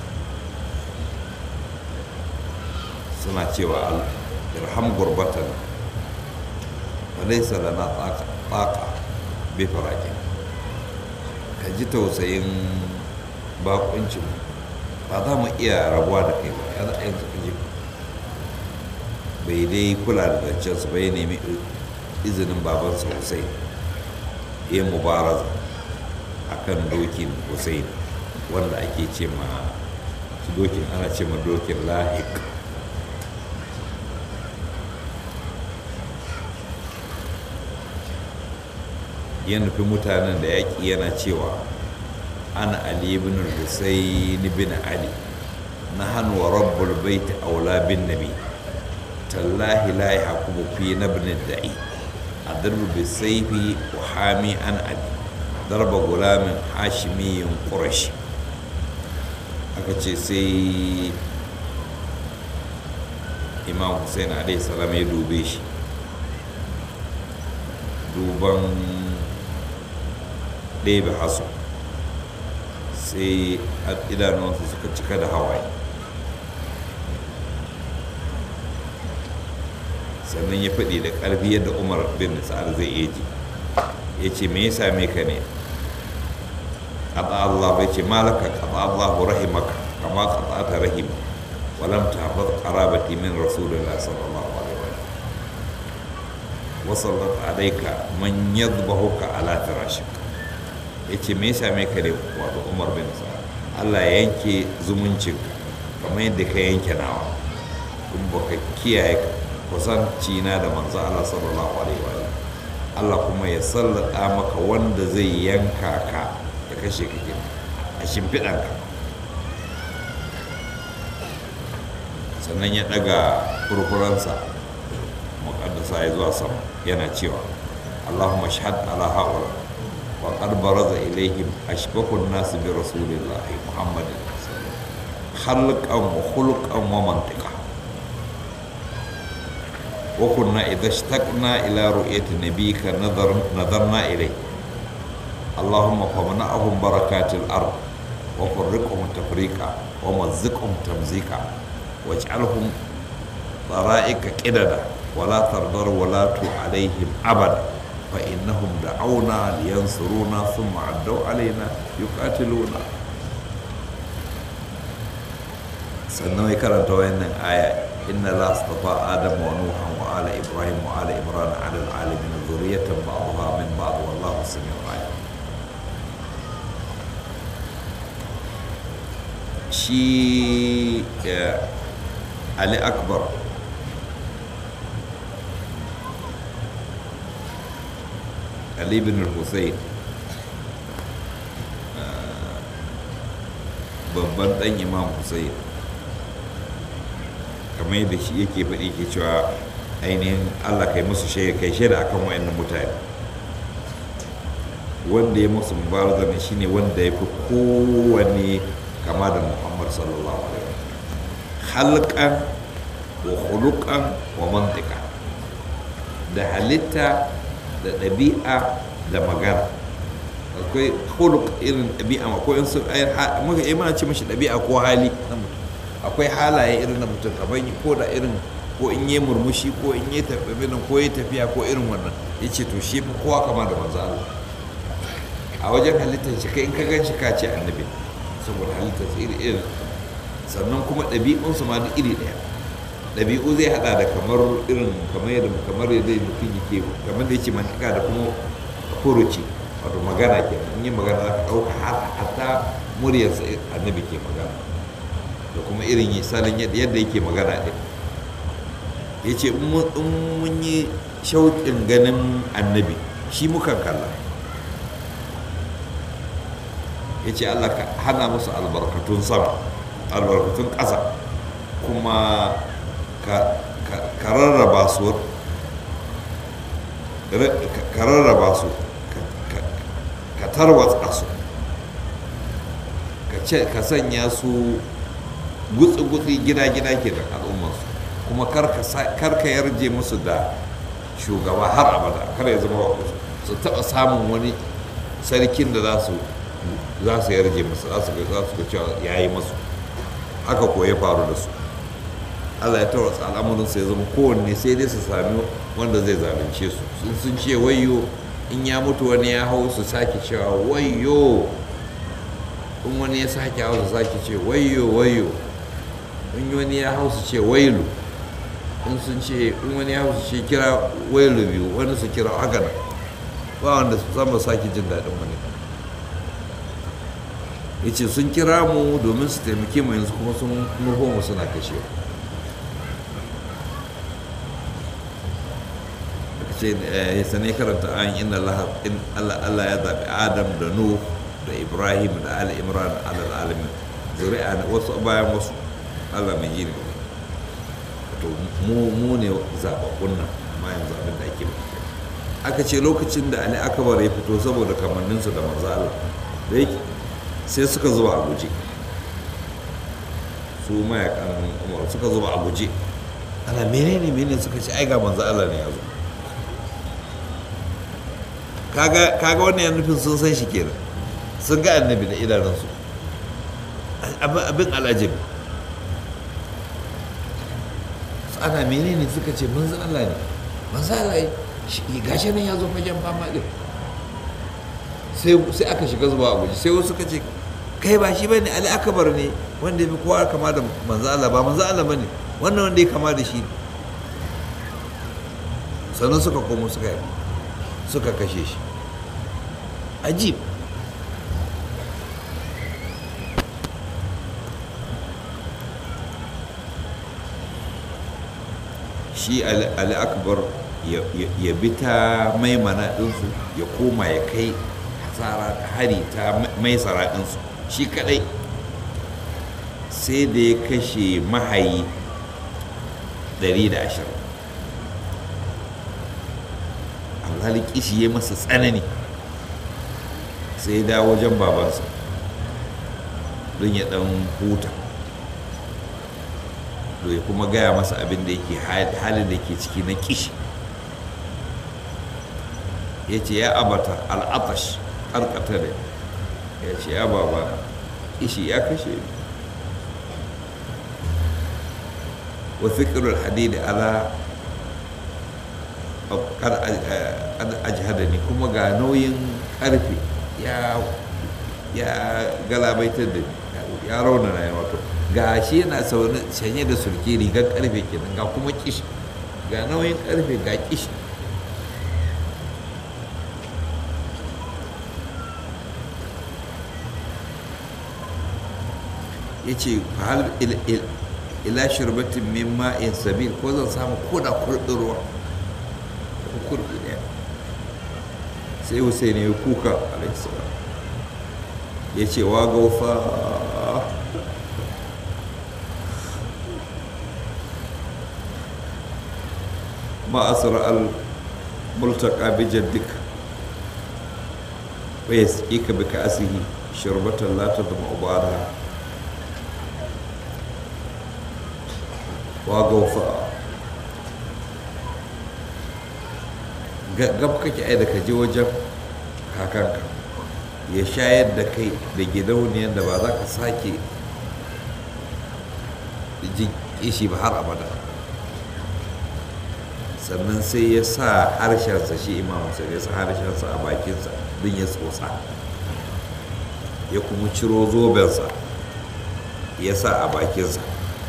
suna cewa irham gurbatan walaisa lana tsaka bai farakin, ka ji tausayin bakuncin ba za mu iya rabuwa da kai ba, ya za a yi suka ji bai dai kula da zancensu bai nemi izinin babansa Hussein ya mubaraza a kan dokin Hussein wanda ake ce ma dokin ana ce ma dokin lahik. ya nufi mutanen da yaƙi yana cewa ana Ali ibn Husayn bin Ali na hannuwa rabbul baiti aula bin nabi tallahi la yahkumu fi nabni da'i adrbu bi sayfi wa hami an Ali darba gulamin hashimiyin qurashi. aka ce sai Imam Hussein alaihi salam ya dube shi duban ɗebe haso, sai idanunsa suka cika da hawaye, sannan ya faɗi da ƙarfi yadda Umar bin Sa'ad zai iya ji, ya ce me ya same ka ne? ƙaɗa Allah bai ce malaka ƙaɗa Allahu rahimaka kama ƙaɗa ta rahim walam ta haɓar ƙarabati min rasulullah sallallahu alaihi wa wasallat alaika man yadbahuka ala firashik. ya ce me ya same ka ne wato Umar bin Sa'ad, Allah ya yanke zumuncin kamar yadda ka yanke nawa, kuma baka kiyaye kusanci na da manzo Allah sallallahu alaihi wa Allah kuma ya sallada maka wanda zai yanka ka ya kashe ka ke a shimfiɗanka. sannan ya daga kurkuransa muƙaddasa ya zuwa sama yana cewa Allahumma shahad ala haula wa qad baraza ilaihim ashbahun nas bi rasulillahi muhammadin khalqan wa khuluqan wa mantiqa wa kunna idha ishtaqna ila ru'yati nabiyyika nadhar nadarna ilayhi Allahumma famna'hum barakatil ard wa farriqhum tafriqa wa mazziqhum tamziqa waj'alhum طرائق قددا ولا ترضر ولا عليهم أبدا فإنهم دعونا لينصرونا ثم عدوا علينا يقاتلونا سنوي كرنت وين آية إن لا اصطفى آدم ونوحا وآل إبراهيم وآل إمران على العالمين ذرية بعضها من بعض والله سميع عليم شي علي أكبر Ali bin Hussein babban dan Imam Hussein kamar yadda shi yake faɗi ke cewa ainihin Allah kai musu shaida kai shaida akan wayannan mutane wanda ya musu mubaraza ne shine wanda ya fi kowane kama da Muhammad sallallahu alaihi wasallam halqan wa khuluqan wa mantiqa da halitta da ɗabi'a da magana akwai huluk irin ɗabi'a akwai in su muka yi mana ce mashi ɗabi'a ko hali na mutum akwai halaye irin na mutum kamar ko da irin ko in yi murmushi ko in yi tafiya ko yi tafiya ko irin wannan ya ce to shi kowa kama da manzo Allah a wajen halittar shi kai in ka gan shi ka ce annabi saboda halittar su iri irin sannan kuma ɗabi'unsu ma duk iri ɗaya ɗabi'u zai hada da kamar irin kamar yadda kamar yadda mutum yake kamar da yake mantika da kuma furuci wato magana ke in yi magana za ka ɗauka hatta muryarsa annabi ke magana da kuma irin yi salon yadda yake magana ɗin ya ce in mun yi shauƙin ganin annabi shi mukan kalla ya ce Allah ka hana musu albarkatun sama albarkatun ƙasa kuma ka rarraba su ka rarraba su ka tarwatsa su ka sanya su gutsi-gutsi gida-gida ke da al'ummarsu kuma kar ka yarje musu da shugaba har abada kar ya zama su taɓa samun wani sarkin da za su yarje musu za su ga cewa ya yi masu haka ko ya faru da su Allah ya tarwatsa al'amuransa ya zama kowanne sai dai su sami wanda zai zalunce su sun sun ce wayo in ya mutu wani ya hau su sake cewa wayo in wani ya sake hau su sake ce wayo wayo in wani ya hau su ce wailu in sun ce in wani ya hau su ce kira wailu biyu wani su kira agana ba wanda su zama sake jin daɗin wani ya ce sun kira mu domin su taimake mu yanzu kuma sun nufo mu suna kashewa ce ya sane karanta an inna Allah ya zaɓi Adam da Nuh da Ibrahim da Ali Imran alal alamin zuri'a wasu bayan wasu Allah mai yi ne to mu ne zaɓaɓɓun nan amma yanzu abin da ake mafi aka ce lokacin da Ali Akbar ya fito saboda kamanninsu da manzo Allah da yake sai suka zuba a guje su mayakan Umar suka zuba a guje ana menene menene suka ce ai ga manzo Allah ne ya zo kaga kaga wannan ya nufin sun san shi kenan sun ga annabi da idanunsu abin al'ajabi ana menene suka ce manzo Allah ne manzo Allah gashi nan ya zo fagen fama din sai sai aka shiga zuba a guje sai wasu suka ce kai ba shi bane Ali Akbar ne wanda ya fi kowa kama da manzo Allah ba manzo Allah bane wannan wanda ya kama da shi sannan suka komo suka suka kashe shi ajib shi Ali Akbar ya bi ta maimana ɗinsu ya koma ya kai hasara hari ta maisara ɗinsu shi kadai sai da ya kashe mahayi ɗari da ashirin. alhali kishi ya masa tsanani, sai ya dawo wajen babansa don ya dan huta, to ya kuma gaya masa abin da yake halin da ke ciki na kishi. ya ce ya abata al'atash karkata da ya ce ya baba kishi ya kashe ni. wa fiƙirul hadidi ala kad ajhadani, kuma ga nauyin karfe ya ya galabaitar da ni, ya raunana ya wato ga shi yana sanye da sulke rigar karfe kenan, ga kuma kishi, ga nauyin karfe ga kishi. ya ce hal ila shirbatin min ma'in sabil, ko zan samu koda kurɗin ruwa ko kurɗi ɗaya. sai Hussein ya kuka alaihissalam ya ce wa gaufa ma asra al multaqa bi jaddik wa yasqika bi ka'sihi shirbatan la tadma ba'daha wa gaufa. gab kake ai da ka je wajen kakanka ya shayar da kai da gidauniyar da ba za ka sake jin kishi ba har abada. sannan sai ya sa harshensa, shi imamunsa ya sa harshensa a bakinsa don ya tsotsa, ya kuma ciro zobensa ya sa a bakinsa.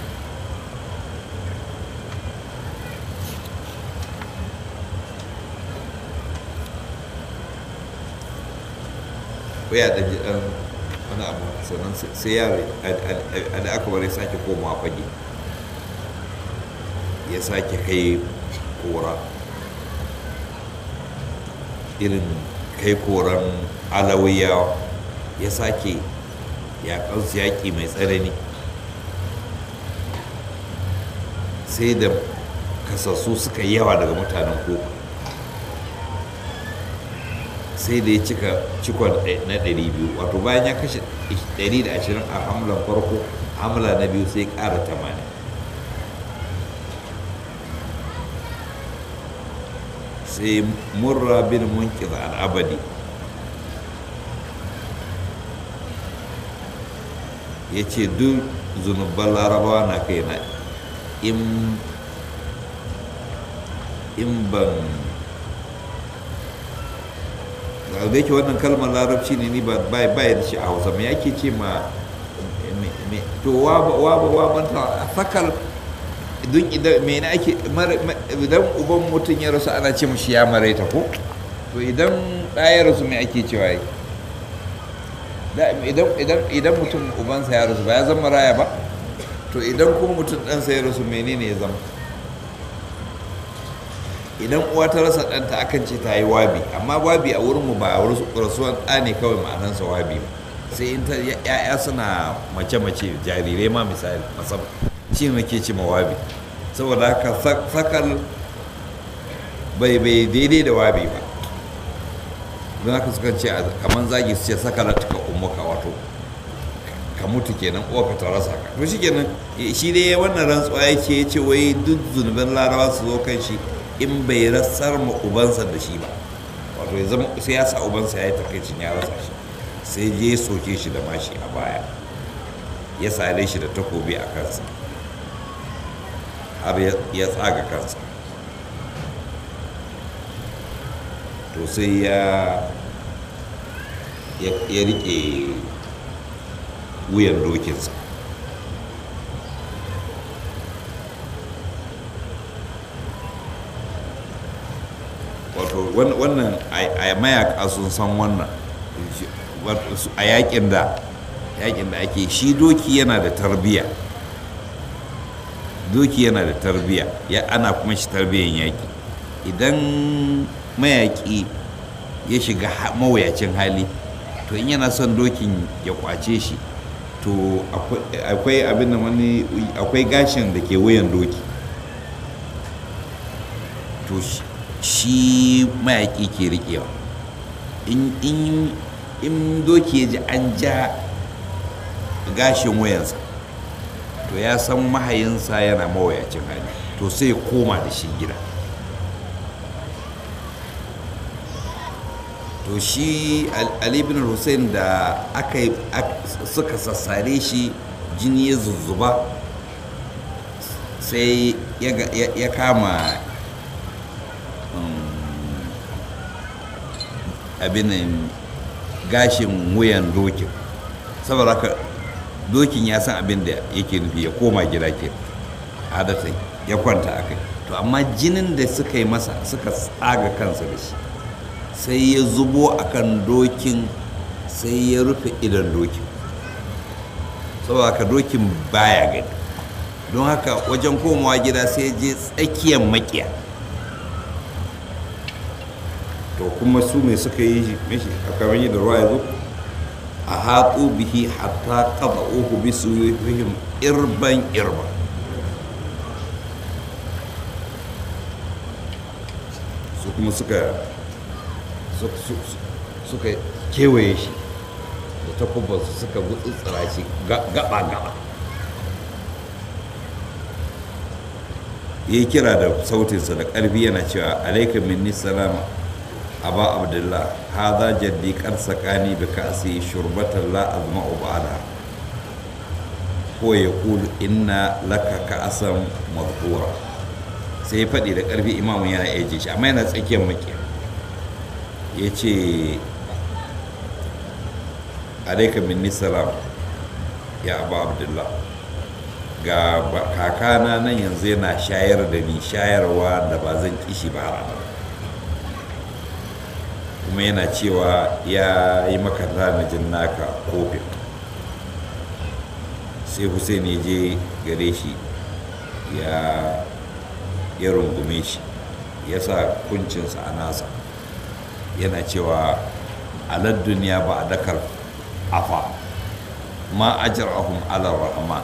ya ɗan ji ɗan wani abu, sannan sai yaro a da aka bari sake komawa fage, ya sake kai kora irin kai koran alawiyawa, ya sake yaƙansu yaƙi mai tsanani, sai da kasassu suka yawa daga mutanen koko, sai da ya cika cikon na ɗari biyu, wato bayan ya kashe ɗari da ashirin a hamlan farko, hamla na biyu sai ƙara tamanin. sai murra bin munkiz al'abadi ya ce duk zunuban larabawa na kai na in ban da yake wannan kalmar larabci ne ni ba da shi a hausa mai yake ce ma to wabanta a sakal don idan mai na ake idan uban mutum ya rasu ana ce mashi ya maraita ko, to idan ɗaya rasu mai ake cewa yi idan mutum ubansa ya rasu ba ya zama raya ba, to idan kuma mutum ɗansa ya rasu menene ya zama? idan uwa ta rasa ɗanta akan ce ta yi wabi, amma wabi a wurinmu ba a rasuwan ɗa ne kawai ma'anansa wabi ba, sai in ta ya'ya suna mace-mace jarirai ma misali masam shi ne ke ce ma wabi. saboda haka sakal bai bai daidai da wabi ba, don haka sukan ce kamar zagi su ce sakala tuka umuka, wato ka mutu kenan uwa ka ta rasa ka, to shi kenan shi dai wannan rantsuwa yake ya ce wai duk zunuban larawa su zo kan shi in bai rasar ma ubansa da shi ba, wato ya zama sai ya sa ubansa ya yi takaicin ya rasa shi, sai je ya soke shi da mashi a baya, ya sare shi da takobi a kansa har ya tsaga kansa, to sai ya ya rike wuyan dokinsa. wato wannan a mayaka sun san wannan a yakin da yakin da ake, shi doki yana da tarbiya, doki yana da tarbiya ya ana kuma shi tarbiyan yaki. idan mayaki ya shiga mawuyacin hali, to in yana son dokin ya kwace shi, to akwai abin da wani akwai gashin da ke wuyan doki, to shi mayaƙi ke riƙewa. In doki ya ji an ja gashin wayansa to ya san mahayinsa yana mawayacin hali, to sai ya koma da shi gida. to shi Ali bin Hussein da aka suka sassare shi, jini ya zuzzuba, sai ya kama abin gashin wuyan dokin, saboda haka dokin ya san abin da yake nufi, ya koma gida ke adatan ya kwanta a kai. To amma jinin da suka yi masa suka tsaga kansa da shi sai ya zubo a kan dokin, sai ya rufe idon dokin, saboda haka dokin baya gani. Don haka wajen komawa gida sai je tsakiyar makiya. To kuma su mai suka yi mishi a kamar yi da ruwa ya zo a hatsu bihi hatta kaza uku bisu fihim irban irba. Su kuma suka suka kewaye shi da takubansu suka gutsutsura shi gaba-gaba. ya kira da sautinsa da ƙarfi yana cewa alaika minni salama aba abdullah hadha jaddi qad sakani bi ka'si shurbatan la azma'u ba'da ko ya kulu inna laka ka'asan madhura. sai ya faɗi da ƙarfi, imamu yana eje shi amma yana tsakiyar makiya. ya ce alaika minni salam ya aba abdullah, ga kakana nan yanzu yana shayar da ni shayarwa da ba zan kishi ba har kuma yana cewa ya yi maka tanajin naka kofin. sai Hussein ya je gare shi ya rungume shi, ya sa kuncinsa a nasa, yana cewa alad duniya ba a dakar afa ma ajrahum ala rahman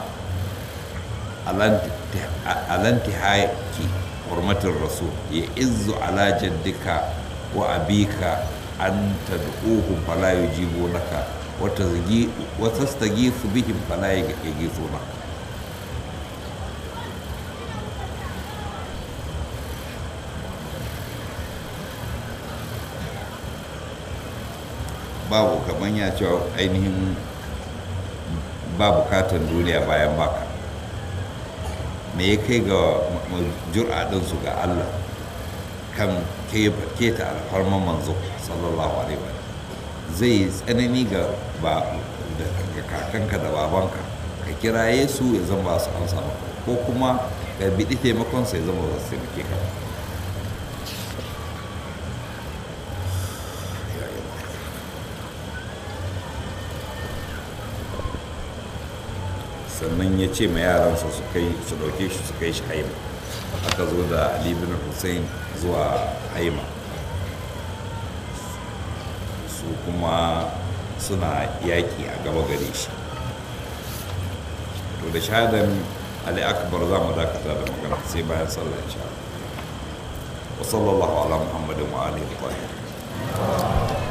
alanti haiki hurmatin rasul ya izu ala jaddika wa abika an tad'uhum fala yujibunaka wa tazgi wa tastaghithu bihim fala yaghithunaka. babu kaman ya cewa ainihin ba bukatan duniya bayan baka. me ya kai ga jur'a ɗinsu ga Allah kan keta alfarman manzo sallallahu alaihi wa zai tsanani ga kakanka da babanka, ka kira Yesu ya zama su amsa maka, ko kuma ka biɗi taimakonsa ya zama ba su taimake ka. sannan ya ce ma yaransa su kai su dauke shi su kai shi haima. aka zo da Ali bin Hussein zuwa haima, su kuma suna yaƙi a gaba gare shi. to da shahadan Ali Akbar za mu dakata da magana sai bayan sallah insha Allah. wa sallallahu ala Muhammadin wa alihi wa